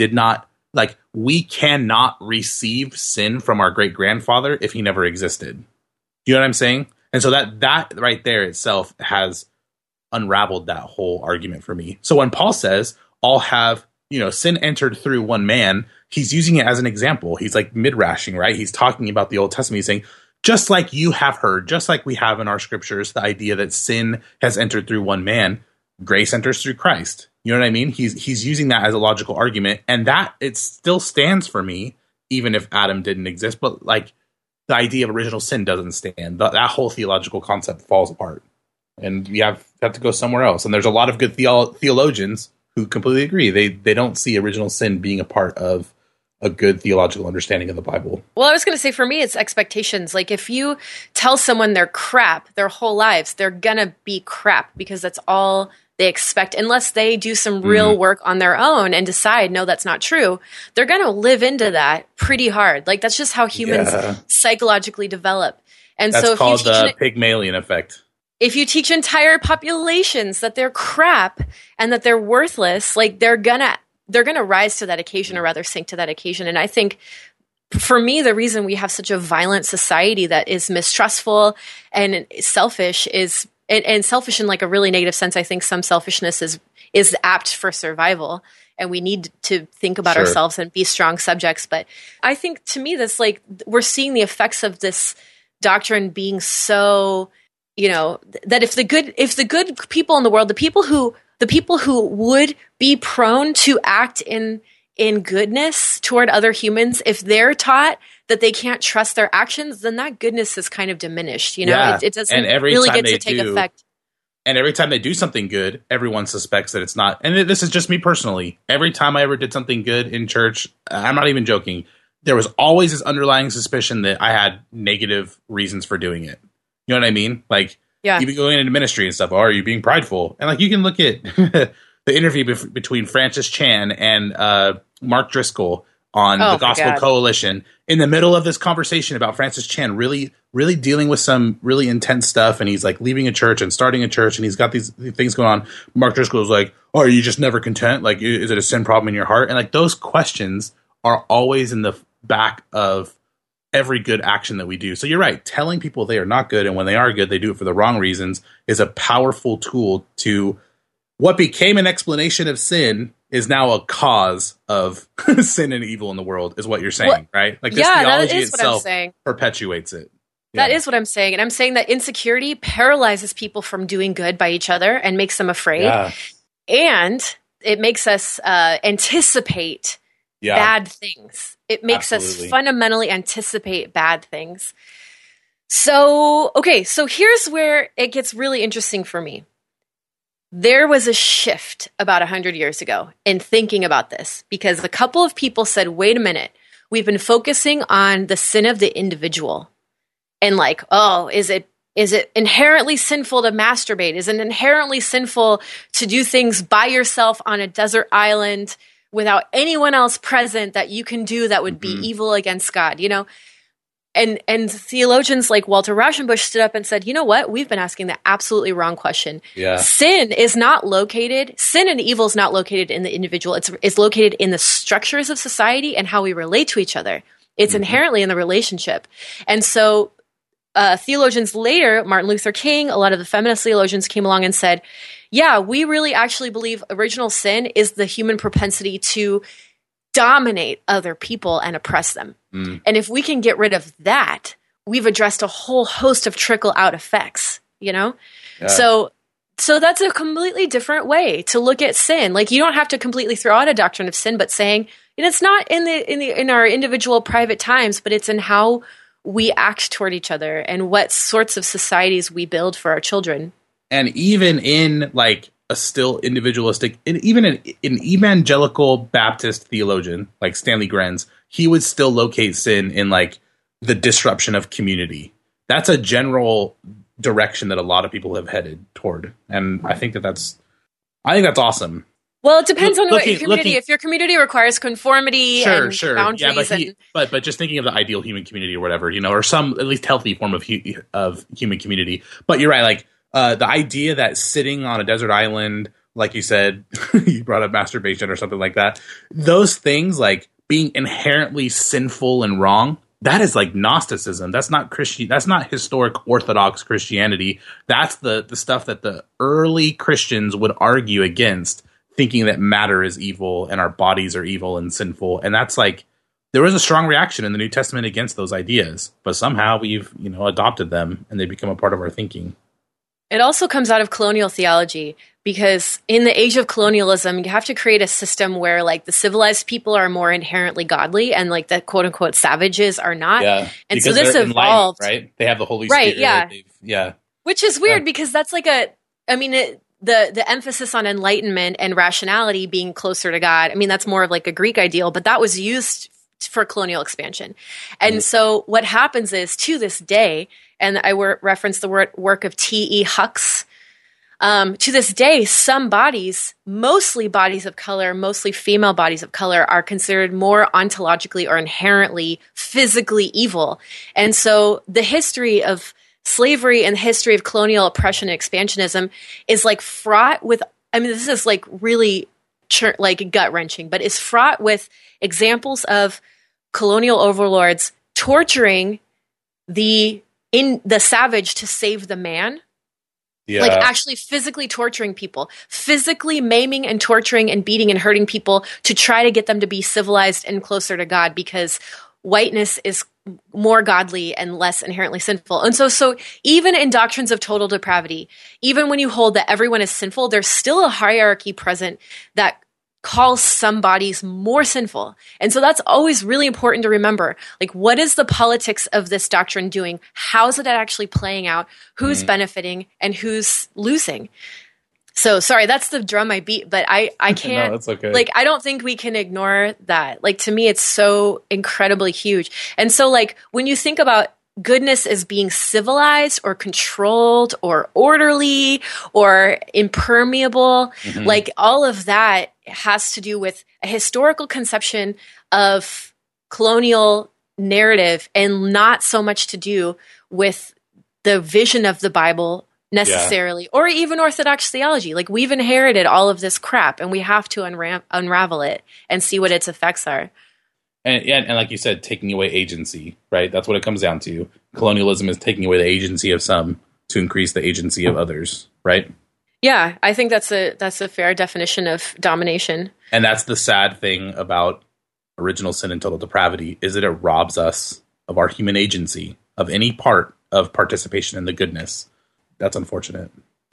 cannot receive sin from our great-grandfather if he never existed. You know what I'm saying? And so that right there itself has unraveled that whole argument for me. So when Paul says all have, sin entered through one man, he's using it as an example. He's like midrashing, right? He's talking about the Old Testament. He's saying, just like you have heard, just like we have in our scriptures, the idea that sin has entered through one man, grace enters through Christ. You know what I mean? He's using that as a logical argument, and that it still stands for me, even if Adam didn't exist. But like the idea of original sin doesn't stand. That whole theological concept falls apart, and you have to go somewhere else. And there's a lot of good theologians who completely agree. They don't see original sin being a part of a good theological understanding of the Bible. Well, I was going to say, for me, it's expectations. Like, if you tell someone they're crap their whole lives, they're going to be crap because that's all they expect. Unless they do some real work on their own and decide, no, that's not true, they're going to live into that pretty hard. Like, that's just how humans psychologically develop. And that's so if called the Pygmalion effect. If you teach entire populations that they're crap and that they're worthless, like, they're gonna rise to that occasion, or rather sink to that occasion. And I think, for me, the reason we have such a violent society that is mistrustful and selfish is, and selfish in like a really negative sense. I think some selfishness is apt for survival, and we need to think about ourselves and be strong subjects. But I think, to me, that's like, we're seeing the effects of this doctrine being so, you know, that if the good people in the world, the people who would be prone to act in goodness toward other humans, if they're taught that they can't trust their actions, then that goodness is kind of diminished. You know, it doesn't really get to take effect. And every time they do something good, everyone suspects that it's not. And this is just me personally. Every time I ever did something good in church, I'm not even joking, there was always this underlying suspicion that I had negative reasons for doing it. You know what I mean? Like, even going into ministry and stuff, are you being prideful? And like, you can look at the interview between Francis Chan and Mark Driscoll on the Gospel Coalition. In the middle of this conversation about Francis Chan really, really dealing with some really intense stuff, and he's like leaving a church and starting a church, and he's got these things going on. Mark Driscoll's like, "Oh, are you just never content? Like, is it a sin problem in your heart?" And like, those questions are always in the back of every good action that we do. So you're right. Telling people they are not good, and when they are good, they do it for the wrong reasons, is a powerful tool to what became an explanation of sin is now a cause of sin and evil in the world, is what you're saying, right? Like, this theology itself perpetuates it. That is what I'm saying. And I'm saying that insecurity paralyzes people from doing good by each other and makes them afraid. Yeah. And it makes us anticipate bad things. It makes us fundamentally anticipate bad things. So, okay, so here's where it gets really interesting for me. There was a shift about 100 years ago in thinking about this, because a couple of people said, wait a minute, we've been focusing on the sin of the individual. And like, oh, is it inherently sinful to masturbate? Is it inherently sinful to do things by yourself on a desert island without anyone else present that you can do that would be evil against God, you know? And theologians like Walter Rauschenbusch stood up and said, you know what? We've been asking the absolutely wrong question. Yeah. Sin and evil is not located in the individual. It's located in the structures of society and how we relate to each other. It's inherently in the relationship. And so theologians later, Martin Luther King, a lot of the feminist theologians came along and said, yeah, we really actually believe original sin is the human propensity to dominate other people and oppress them. And if we can get rid of that, we've addressed a whole host of trickle-out effects, you know? Yeah. So that's a completely different way to look at sin. Like, you don't have to completely throw out a doctrine of sin, but saying, and it's not in our individual private times, but it's in how we act toward each other and what sorts of societies we build for our children. And even in like a still individualistic, and even an evangelical Baptist theologian like Stanley Grenz, he would still locate sin in like the disruption of community. That's a general direction that a lot of people have headed toward, and I think that's awesome. Well, it depends on what your community. If your community requires conformity and boundaries, but just thinking of the ideal human community or whatever, you know, or some at least healthy form of human community. But you're right, like the idea that sitting on a desert island, like you said, you brought up masturbation or something like that. Those things, like being inherently sinful and wrong, that is like Gnosticism. That's not Christian. That's not historic Orthodox Christianity. That's the stuff that the early Christians would argue against, thinking that matter is evil and our bodies are evil and sinful. And that's like, there was a strong reaction in the New Testament against those ideas, but somehow we've, adopted them and they become a part of our thinking. It also comes out of colonial theology, because in the age of colonialism, you have to create a system where like the civilized people are more inherently godly and like the quote unquote savages are not. Yeah. And so this evolved, right? They have the Holy Spirit. Right. Yeah. Which is weird because that's like the emphasis on enlightenment and rationality being closer to God. I mean, that's more of like a Greek ideal, but that was used for colonial expansion. And so what happens is, to this day, and I referenced the work of T.E. Hucks, to this day, some bodies, mostly bodies of color, mostly female bodies of color, are considered more ontologically or inherently physically evil. And so the history of slavery and the history of colonial oppression and expansionism is like fraught with, this is like really like gut-wrenching, but is fraught with examples of colonial overlords torturing the savage to save the man. Yeah. Like actually physically torturing people, physically maiming and torturing and beating and hurting people to try to get them to be civilized and closer to God, because whiteness is more godly and less inherently sinful. And so even in doctrines of total depravity, even when you hold that everyone is sinful, there's still a hierarchy present that calls some bodies more sinful. And so that's always really important to remember. Like, what is the politics of this doctrine doing? How's it actually playing out? Who's benefiting and who's losing? So sorry, that's the drum I beat, but I can't, no, that's okay. Like, I don't think we can ignore that. Like, to me, it's so incredibly huge. And so like, when you think about goodness as being civilized or controlled or orderly or impermeable, like all of that has to do with a historical conception of colonial narrative and not so much to do with the vision of the Bible necessarily, or even Orthodox theology. Like, we've inherited all of this crap and we have to unravel it and see what its effects are. And like you said, taking away agency, right? That's what it comes down to. Colonialism is taking away the agency of some to increase the agency of others, right? Yeah, I think that's a fair definition of domination. And that's the sad thing about original sin and total depravity, is that it robs us of our human agency, of any part of participation in the goodness. That's unfortunate.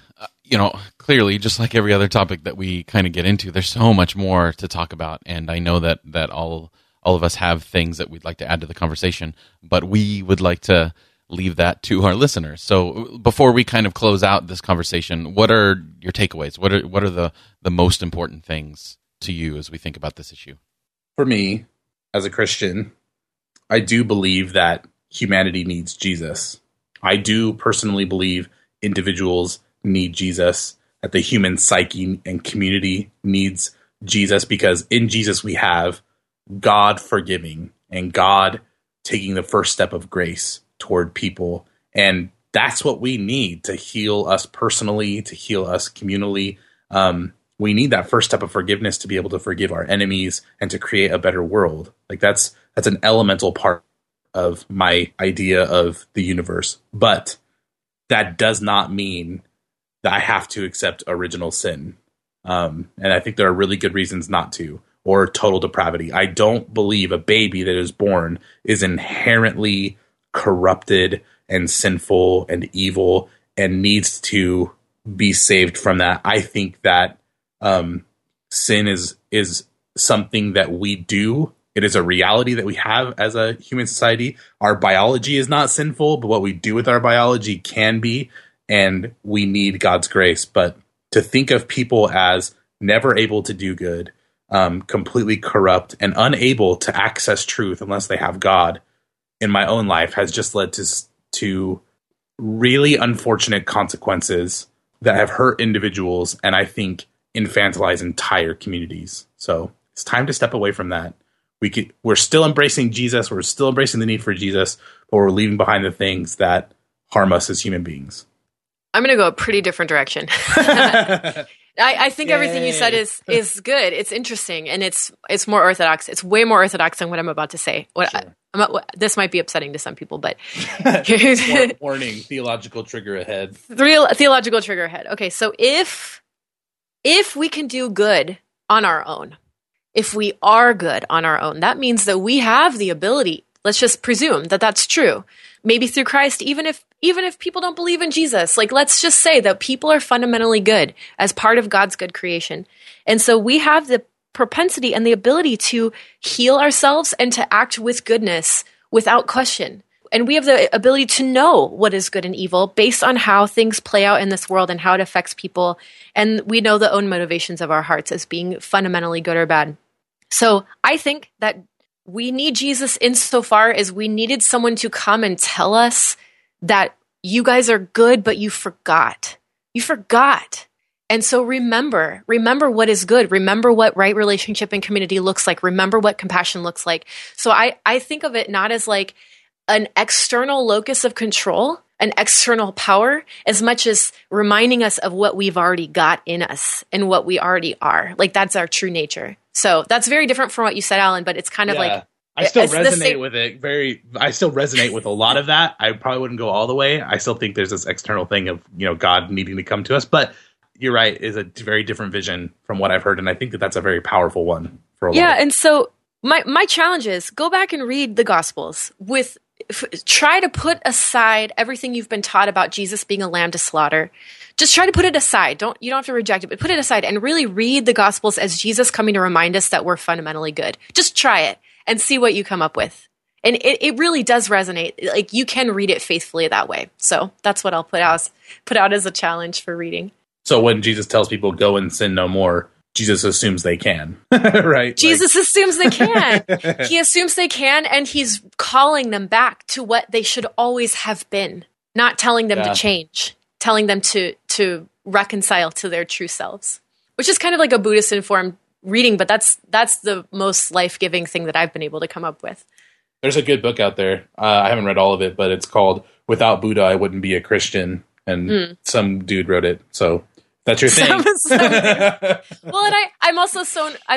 Clearly, just like every other topic that we kind of get into, there's so much more to talk about. And I know that all of us have things that we'd like to add to the conversation, but we would like to leave that to our listeners. So before we kind of close out this conversation, what are your takeaways? What are the most important things to you as we think about this issue? For me, as a Christian, I do believe that humanity needs Jesus. I do personally believe individuals need Jesus, that the human psyche and community needs Jesus, because in Jesus we have God forgiving and God taking the first step of grace toward people. And that's what we need to heal us personally, to heal us communally. We need that first step of forgiveness to be able to forgive our enemies and to create a better world. Like, that's an elemental part of my idea of the universe. But that does not mean that I have to accept original sin. And I think there are really good reasons not to, or total depravity. I don't believe a baby that is born is inherently corrupted and sinful and evil and needs to be saved from that. I think that sin is something that we do. It is a reality that we have as a human society. Our biology is not sinful, but what we do with our biology can be, and we need God's grace. But to think of people as never able to do good, completely corrupt, and unable to access truth unless they have God, in my own life has just led to really unfortunate consequences that have hurt individuals, and I think infantilize entire communities. So it's time to step away from that. We're still embracing Jesus. We're still embracing the need for Jesus, but we're leaving behind the things that harm us as human beings. I'm going to go a pretty different direction. I think everything you said is good. It's interesting, and it's more orthodox. It's way more orthodox than what I'm about to say. This might be upsetting to some people, but warning: theological trigger ahead. Theological trigger ahead. Okay, so if if we can do good on our own, if we are good on our own, that means that we have the ability. Let's just presume that that's true. Maybe through Christ, even if people don't believe in Jesus, like let's just say that people are fundamentally good as part of God's good creation. And so we have the propensity and the ability to heal ourselves and to act with goodness without question. And we have the ability to know what is good and evil based on how things play out in this world and how it affects people. And we know the own motivations of our hearts as being fundamentally good or bad. So I think that we need Jesus insofar as we needed someone to come and tell us that you guys are good, but you forgot. You forgot. And so remember what is good. Remember what right relationship and community looks like. Remember what compassion looks like. So I think of it not as like an external locus of control, an external power, as much as reminding us of what we've already got in us and what we already are. Like that's our true nature. So that's very different from what you said, Alan, but it's kind of like, I still resonate with it. I still resonate with a lot of that. I probably wouldn't go all the way. I still think there's this external thing of, God needing to come to us, but you're right, is a very different vision from what I've heard. And I think that that's a very powerful one for a lot. Yeah. And so my challenge is go back and read the Gospels try to put aside everything you've been taught about Jesus being a lamb to slaughter. Just try to put it aside. You don't have to reject it, but put it aside and really read the Gospels as Jesus coming to remind us that we're fundamentally good. Just try it and see what you come up with. And it really does resonate. Like you can read it faithfully that way. So that's what I'll put out as a challenge for reading. So when Jesus tells people go and sin no more, Jesus assumes they can, right? Jesus assumes they can. He assumes they can, and he's calling them back to what they should always have been, not telling them to change, telling them to reconcile to their true selves, which is kind of like a Buddhist-informed reading, but that's the most life-giving thing that I've been able to come up with. There's a good book out there. I haven't read all of it, but it's called Without Buddha, I Wouldn't Be a Christian, and some dude wrote it, so... That's your thing. Well, and I'm also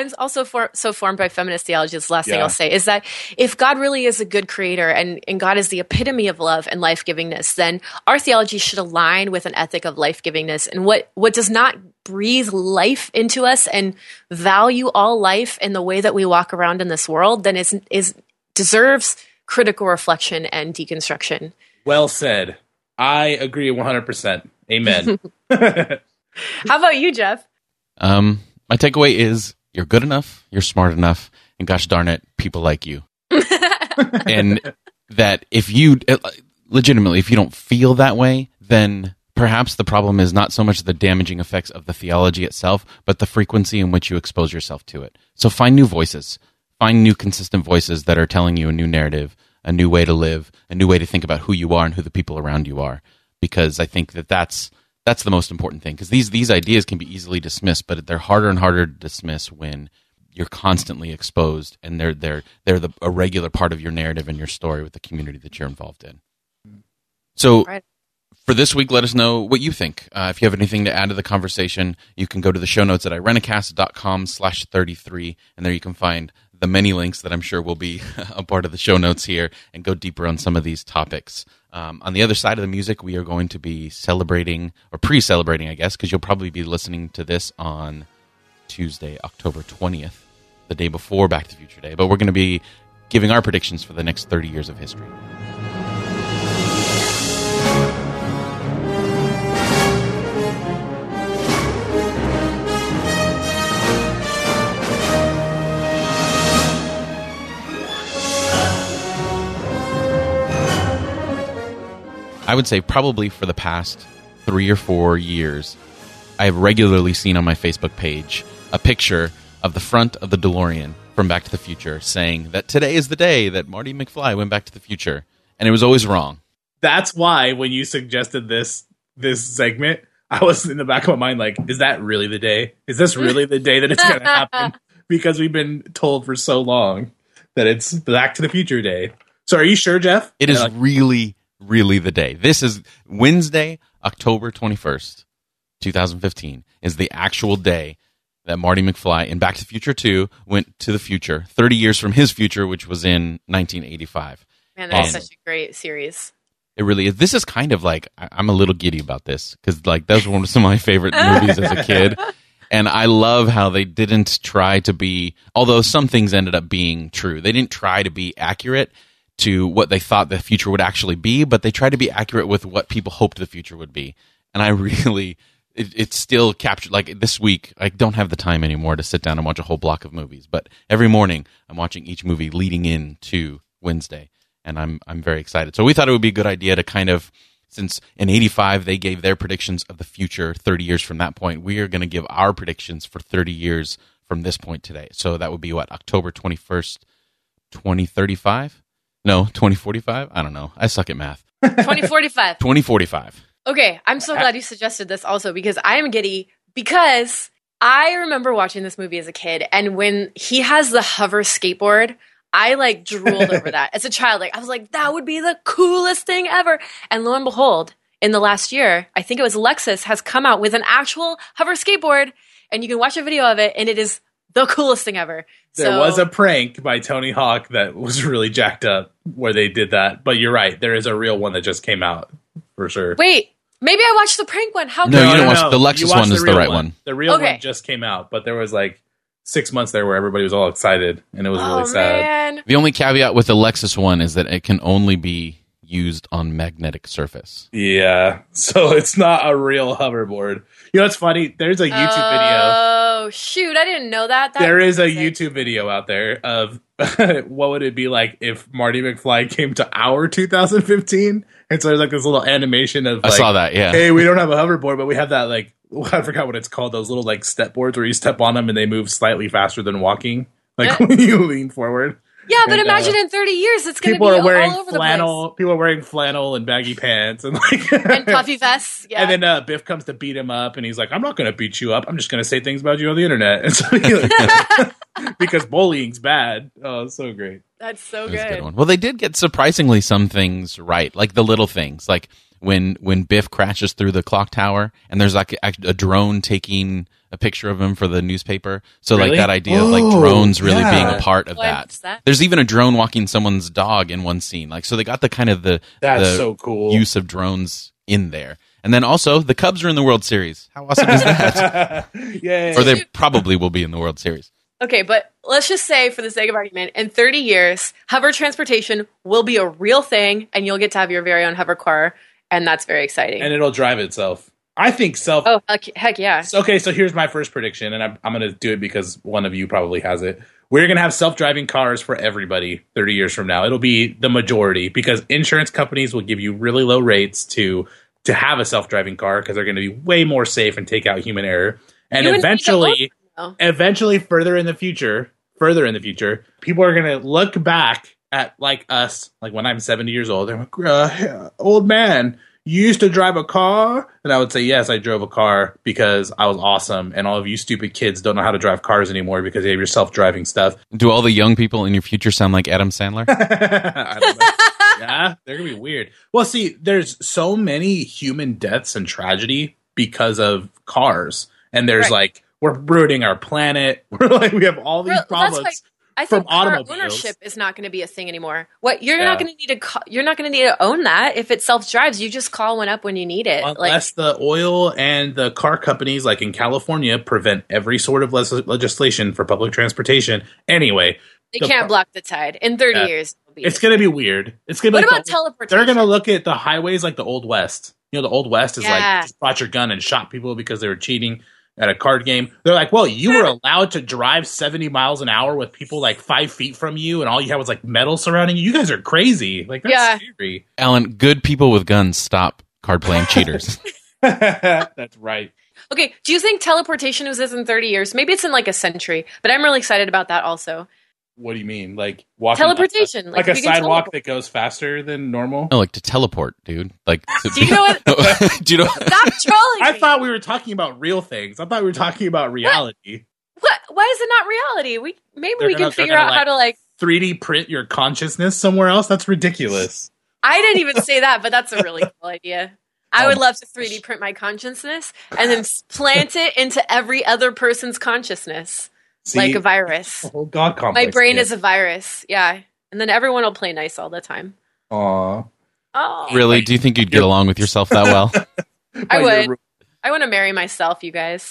so formed by feminist theology. This last thing I'll say is that if God really is a good creator and God is the epitome of love and life-givingness, then our theology should align with an ethic of life-givingness. And what does not breathe life into us and value all life in the way that we walk around in this world, then deserves critical reflection and deconstruction. Well said. I agree 100%. Amen. How about you, Jeff? My takeaway is you're good enough, you're smart enough, and gosh darn it, people like you. And that if you don't feel that way, then perhaps the problem is not so much the damaging effects of the theology itself, but the frequency in which you expose yourself to it. So find new voices, find new consistent voices that are telling you a new narrative, a new way to live, a new way to think about who you are and who the people around you are. Because I think that's the most important thing, because these ideas can be easily dismissed, but they're harder and harder to dismiss when you're constantly exposed and they're a regular part of your narrative and your story with the community that you're involved in. So for this week, let us know what you think. If you have anything to add to the conversation, you can go to the show notes at irenacast.com/33, and there you can find the many links that I'm sure will be a part of the show notes here and go deeper on some of these topics. On the other side of the music, we are going to be celebrating, or pre-celebrating, I guess, because you'll probably be listening to this on Tuesday, October 20th, the day before Back to the Future Day. But we're going to be giving our predictions for the next 30 years of history. I would say probably for the past 3 or 4 years, I have regularly seen on my Facebook page a picture of the front of the DeLorean from Back to the Future saying that today is the day that Marty McFly went back to the future. And it was always wrong. That's why when you suggested this segment, I was in the back of my mind like, is that really the day? Is this really the day that it's going to happen? Because we've been told for so long that it's Back to the Future Day. So are you sure, Jeff? It is really the day. This is Wednesday, October 21st, 2015, is the actual day that Marty McFly in Back to the Future 2 went to the future, 30 years from his future, which was in 1985. Man, that's such a great series. It really is. This is kind of like, I'm a little giddy about this, because like those were some of my favorite movies as a kid. And I love how they didn't try to be, although some things ended up being true, they didn't try to be accurate to what they thought the future would actually be, but they tried to be accurate with what people hoped the future would be. And I really, it's still captured. Like this week, I don't have the time anymore to sit down and watch a whole block of movies, but every morning I'm watching each movie leading into Wednesday, and I'm very excited. So we thought it would be a good idea to kind of, since in 85 they gave their predictions of the future 30 years from that point, we are going to give our predictions for 30 years from this point today. So that would be what, October 21st, 2035? No, 2045? I don't know. I suck at math. 2045. 2045. Okay, I'm so glad you suggested this also, because I am giddy, because I remember watching this movie as a kid, and when he has the hover skateboard, I like drooled over that. As a child, like I was like, that would be the coolest thing ever. And lo and behold, in the last year, I think it was Lexus has come out with an actual hover skateboard, and you can watch a video of it, and it is the coolest thing ever. There was a prank by Tony Hawk that was really jacked up where they did that. But you're right. There is a real one that just came out for sure. Wait, maybe I watched the prank one. How? No, you didn't watch the Lexus one. Is the right one. The real one just came out, but there was like 6 months there where everybody was all excited, and it was really sad. Man. The only caveat with the Lexus one is that it can only be used on magnetic surface. Yeah, so it's not a real hoverboard. You know what's funny? There's a YouTube video. Oh, shoot. I didn't know that. There is a YouTube video out there of what would it be like if Marty McFly came to our 2015. And so there's like this little animation of I saw that, yeah. Hey, we don't have a hoverboard, but we have that like, I forgot what it's called, those little like step boards where you step on them and they move slightly faster than walking. Like when you lean forward. Yeah, but imagine in 30 years it's going to be all over flannel, the place. People are wearing flannel and baggy pants and like and puffy vests. Yeah. And then Biff comes to beat him up, and he's like, "I'm not going to beat you up. I'm just going to say things about you on the internet." And so because bullying's bad. Oh, it's so great. That's so good. A good one. Well, they did get surprisingly some things right, like the little things, like when Biff crashes through the clock tower, and there's like a drone taking a picture of him for the newspaper. So like that idea of like drones really being a part of that. There's even a drone walking someone's dog in one scene. Like, so they got the kind of the so cool use of drones in there. And then also the Cubs are in the World Series. How awesome is that? Yay. Or they probably will be in the World Series. Okay, but let's just say, for the sake of argument, in 30 years, hover transportation will be a real thing, and you'll get to have your very own hover car, and that's very exciting. And it'll drive itself. I think Oh, heck yeah. Okay, so here's my first prediction, and I'm going to do it because one of you probably has it. We're going to have self-driving cars for everybody 30 years from now. It'll be the majority, because insurance companies will give you really low rates to have a self-driving car because they're going to be way more safe and take out human error. And eventually further in the future, people are going to look back at like us, like when I'm 70 years old, they're like, old man, you used to drive a car? And I would say, yes, I drove a car because I was awesome. And all of you stupid kids don't know how to drive cars anymore because you have your self-driving stuff. Do all the young people in your future sound like Adam Sandler? I don't know. Yeah, they're going to be weird. Well, see, there's so many human deaths and tragedy because of cars. And there's like, we're ruining our planet. We have all these problems. I think car ownership is not going to be a thing anymore. You're not going to need you're not going to need to own that if it self-drives. You just call one up when you need it. Unless the oil and the car companies, like in California, prevent every sort of legislation for public transportation. Anyway, they can't block the tide. In 30 years, it's going to be weird. It's going to. What about teleportation? They're going to look at the highways like the Old West. You know, the Old West is like just brought your gun and shot people because they were cheating at a card game. They're like, well, you were allowed to drive 70 miles an hour with people like 5 feet from you, and all you had was like metal surrounding you. You guys are crazy. Like, that's scary. Alan, good people with guns stop card playing cheaters. That's right. Okay, do you think teleportation is in 30 years? Maybe it's in like a century, but I'm really excited about that also. What do you mean? Like walking teleportation, like a sidewalk that goes faster than normal? No, like to teleport, dude. Like, do you know what? Do you know? Stop trolling me. I thought we were talking about real things. I thought we were talking about reality. What? Why is it not reality? We can figure out how to like 3D print your consciousness somewhere else. That's ridiculous. I didn't even say that, but that's a really cool idea. I would love to 3D print my consciousness and then plant it into every other person's consciousness. See, like a virus. Oh, God complex. My brain is a virus. Yeah. And then everyone will play nice all the time. Aww. Oh. Really? Do you think you'd get along with yourself that well? I would. I want to marry myself, you guys.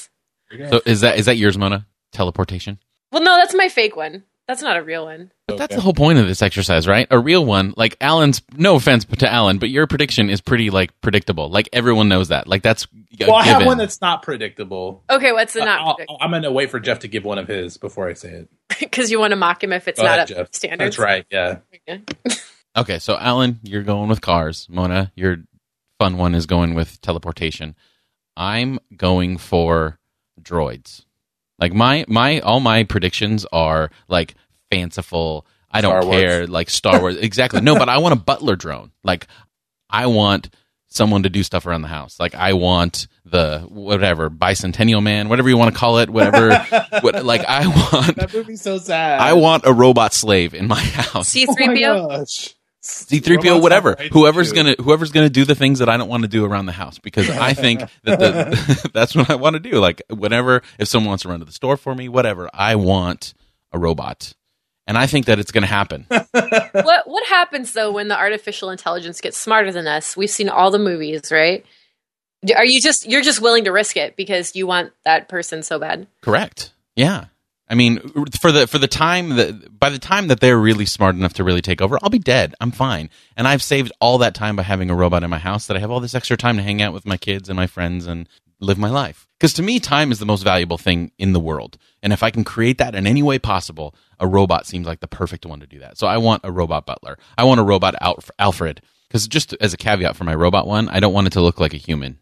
So is that yours, Mona? Teleportation? Well, no, that's my fake one. That's not a real one. But that's the whole point of this exercise, right? A real one, like Alan's, no offense to Alan, but your prediction is pretty, like, predictable. Like, everyone knows that. Like, that's Well, I have one that's not predictable. Okay, what's the not predictable? I'm going to wait for Jeff to give one of his before I say it. Because you want to mock him if it's not up to standards? That's right, yeah. Okay, so Alan, you're going with cars. Mona, your fun one is going with teleportation. I'm going for droids. Like all my predictions are like fanciful. I don't care. Like Star Wars. Exactly. No, but I want a butler drone. Like I want someone to do stuff around the house. Like I want the whatever bicentennial man, whatever you want to call it, whatever. I want that movie's so sad. I want a robot slave in my house. C-3PO. C-3PO, whatever. Whoever's gonna do the things that I don't want to do around the house, because I think that that's what I want to do. Like whenever, if someone wants to run to the store for me, whatever, I want a robot, and I think that it's gonna happen. What happens though when the artificial intelligence gets smarter than us? We've seen all the movies, right? You're just willing to risk it because you want that person so bad? Correct. Yeah. I mean, for the time that by the time that they're really smart enough to really take over, I'll be dead. I'm fine, and I've saved all that time by having a robot in my house. That I have all this extra time to hang out with my kids and my friends and live my life. Because to me, time is the most valuable thing in the world, and if I can create that in any way possible, a robot seems like the perfect one to do that. So I want a robot butler. I want a robot Alfred. Because just as a caveat for my robot one, I don't want it to look like a human.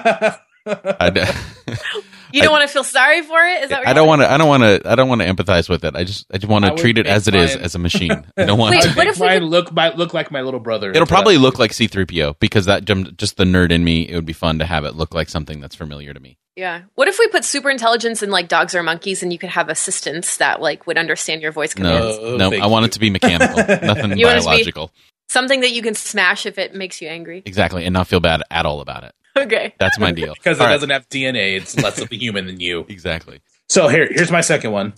You don't want to feel sorry for it? Is that what I don't want to empathize with it. I just want to treat it as it is, as a machine. I don't want to. What if mine look like my little brother? It'll probably look like C-3PO, because that just the nerd in me, it would be fun to have it look like something that's familiar to me. Yeah. What if we put super intelligence in like dogs or monkeys, and you could have assistants that like would understand your voice commands? No, I want it to be mechanical, nothing biological. Something that you can smash if it makes you angry. Exactly, and not feel bad at all about it. Okay. That's my deal. Because it doesn't have DNA, it's less of a human than you. Exactly. So here's my second one.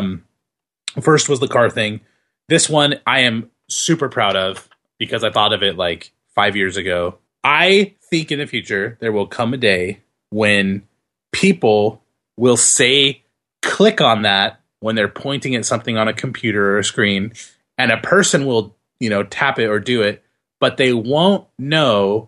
First was the car thing. This one I am super proud of because I thought of it like 5 years ago. I think in the future there will come a day when people will say click on that when they're pointing at something on a computer or a screen, and a person will, tap it or do it, but they won't know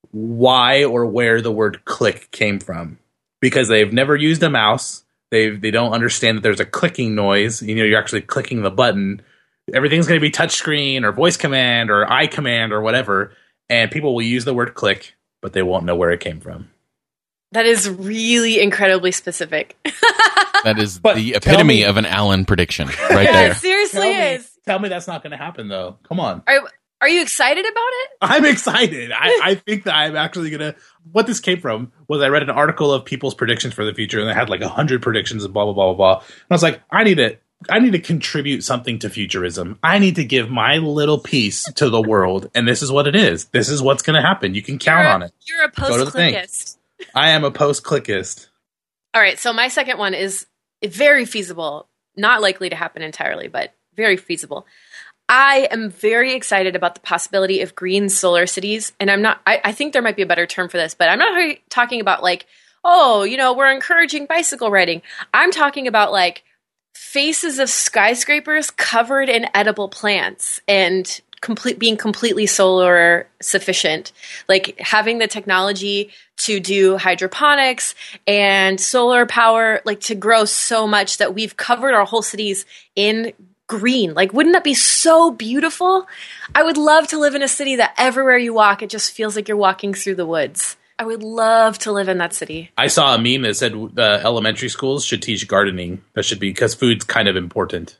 why or where the word click came from, because they've never used a mouse. They don't understand that there's a clicking noise. You're actually clicking the button. Everything's going to be touchscreen or voice command or eye command or whatever. And people will use the word click, but they won't know where it came from. That is really incredibly specific. That is the epitome of an Alan prediction right there. It seriously is. Tell me that's not going to happen, though. Come on. Are you excited about it? I'm excited. I think that I'm actually going to... What this came from was I read an article of people's predictions for the future, and they had like 100 predictions and blah, blah, blah, blah, blah. And I was like, I need to contribute something to futurism. I need to give my little piece to the world, and this is what it is. This is what's going to happen. You can count on it. You're a post-clickist. I am a post-clickist. All right, so my second one is very feasible. Not likely to happen entirely, but very feasible. I am very excited about the possibility of green solar cities. And I think there might be a better term for this, but I'm not talking about like, we're encouraging bicycle riding. I'm talking about like faces of skyscrapers covered in edible plants and being completely solar sufficient, like having the technology to do hydroponics and solar power, like to grow so much that we've covered our whole cities in green. Like, wouldn't that be so beautiful? I would love to live in a city that everywhere you walk, it just feels like you're walking through the woods. I would love to live in that city. I saw a meme that said elementary schools should teach gardening. That should be because food's kind of important.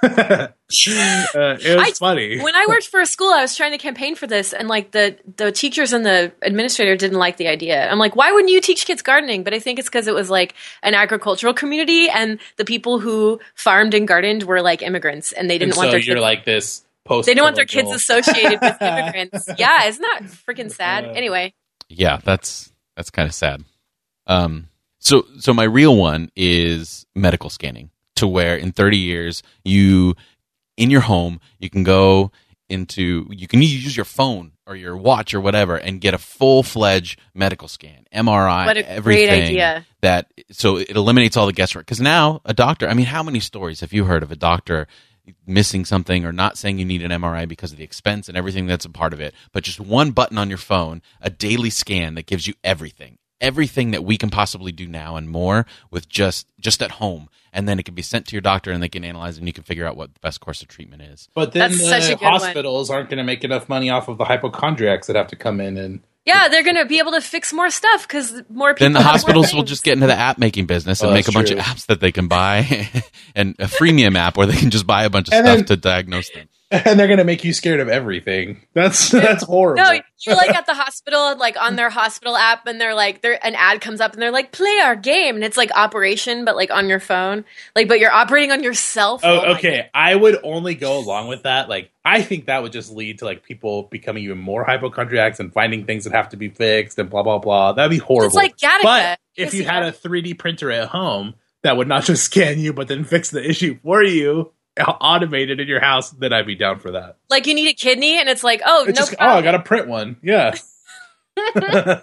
It was funny. When I worked for a school, I was trying to campaign for this, and like the teachers and the administrator didn't like the idea. I'm like, why wouldn't you teach kids gardening? But I think it's because it was like an agricultural community, and the people who farmed and gardened were like immigrants, and they didn't want their kids. You're like this post. They didn't want their kids associated with immigrants. Yeah, isn't that freaking sad? Anyway. Yeah, that's kind of sad. So my real one is medical scanning. To where in 30 years, in your home, you can use your phone or your watch or whatever and get a full-fledged medical scan, MRI, what a everything. Great idea. So it eliminates all the guesswork. Because now a doctor, I mean, how many stories have you heard of a doctor missing something or not saying you need an MRI because of the expense and everything that's a part of it, but just one button on your phone, a daily scan that gives you everything that we can possibly do now and more with just at home. And then it can be sent to your doctor and they can analyze it and you can figure out what the best course of treatment is. But then the hospitals aren't going to make enough money off of the hypochondriacs that have to come in and... Yeah, they're going to be able to fix more stuff because more people. Then the hospitals will just get into the app making business and make a bunch of apps that they can buy and a freemium app where they can just buy a bunch of stuff to diagnose them. And they're going to make you scared of everything. That's horrible. No, you're like at the hospital, like on their hospital app, and they're like, an ad comes up, and they're like, "Play our game," and it's like Operation, but like on your phone, like, but you're operating on your cell phone. Oh, okay. I would only go along with that. Like, I think that would just lead to like people becoming even more hypochondriacs and finding things that have to be fixed and blah blah blah. That'd be horrible. It's like Gattaca. But if you had a 3D printer at home that would not just scan you, but then fix the issue for you, automated in your house, then I'd be down for that. Like you need a kidney, and it's like, oh, it's no problem. I gotta print one. Yeah. We can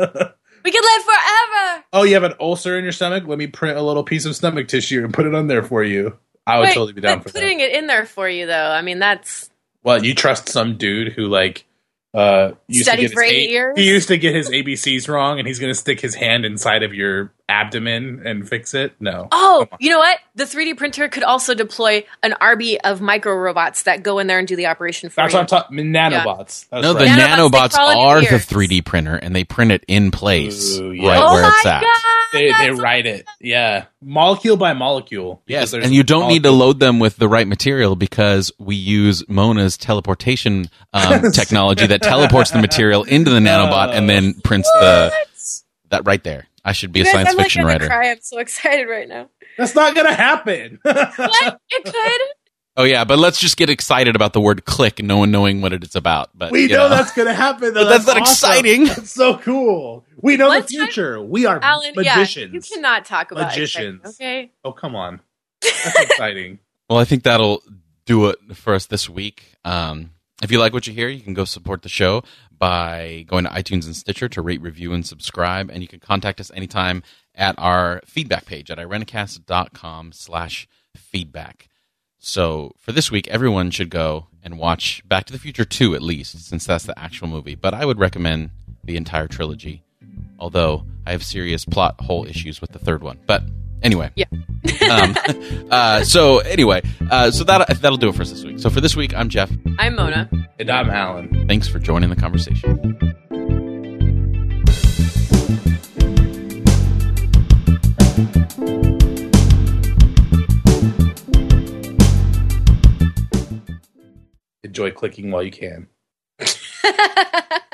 live forever. Oh, you have an ulcer in your stomach? Let me print a little piece of stomach tissue and put it on there for you. I would totally be down for that. Putting it in there for you, though, I mean, that's... Well, you trust some dude who, like, studied for 8 years? He used to get his ABCs wrong, and he's going to stick his hand inside of your abdomen and fix it? No. Oh, you know what? The 3D printer could also deploy an army of micro robots that go in there and do the operation for you. That's what I'm talking nanobots. Yeah. No, the nanobots are the 3D printer, and they print it in place right where it's at. They write it. Yeah. Molecule by molecule. Yes, and you don't need to load them with the right material because we use Mona's teleportation technology that teleports the material into the nanobot and then prints that right there. I should be a science fiction writer. I'm so excited right now. That's not going to happen. What? It could? Oh, yeah, but let's just get excited about the word click and no one knowing what it's about. But we know that's going to happen. But that's not awesome. Exciting. That's so cool. We know the future. We are magicians. Yeah, you cannot talk about magicians. Okay? Oh, come on. That's exciting. Well, I think that'll do it for us this week. If you like what you hear, you can go support the show by going to iTunes and Stitcher to rate, review, and subscribe. And you can contact us anytime at our feedback page at irenicast.com/feedback. So for this week, everyone should go and watch Back to the Future 2 at least, since that's the actual movie. But I would recommend the entire trilogy, although I have serious plot hole issues with the third one. But anyway. Yeah. So that'll do it for us this week. So for this week, I'm Jeff. I'm Mona. And I'm Alan. Thanks for joining the conversation. Enjoy clicking while you can.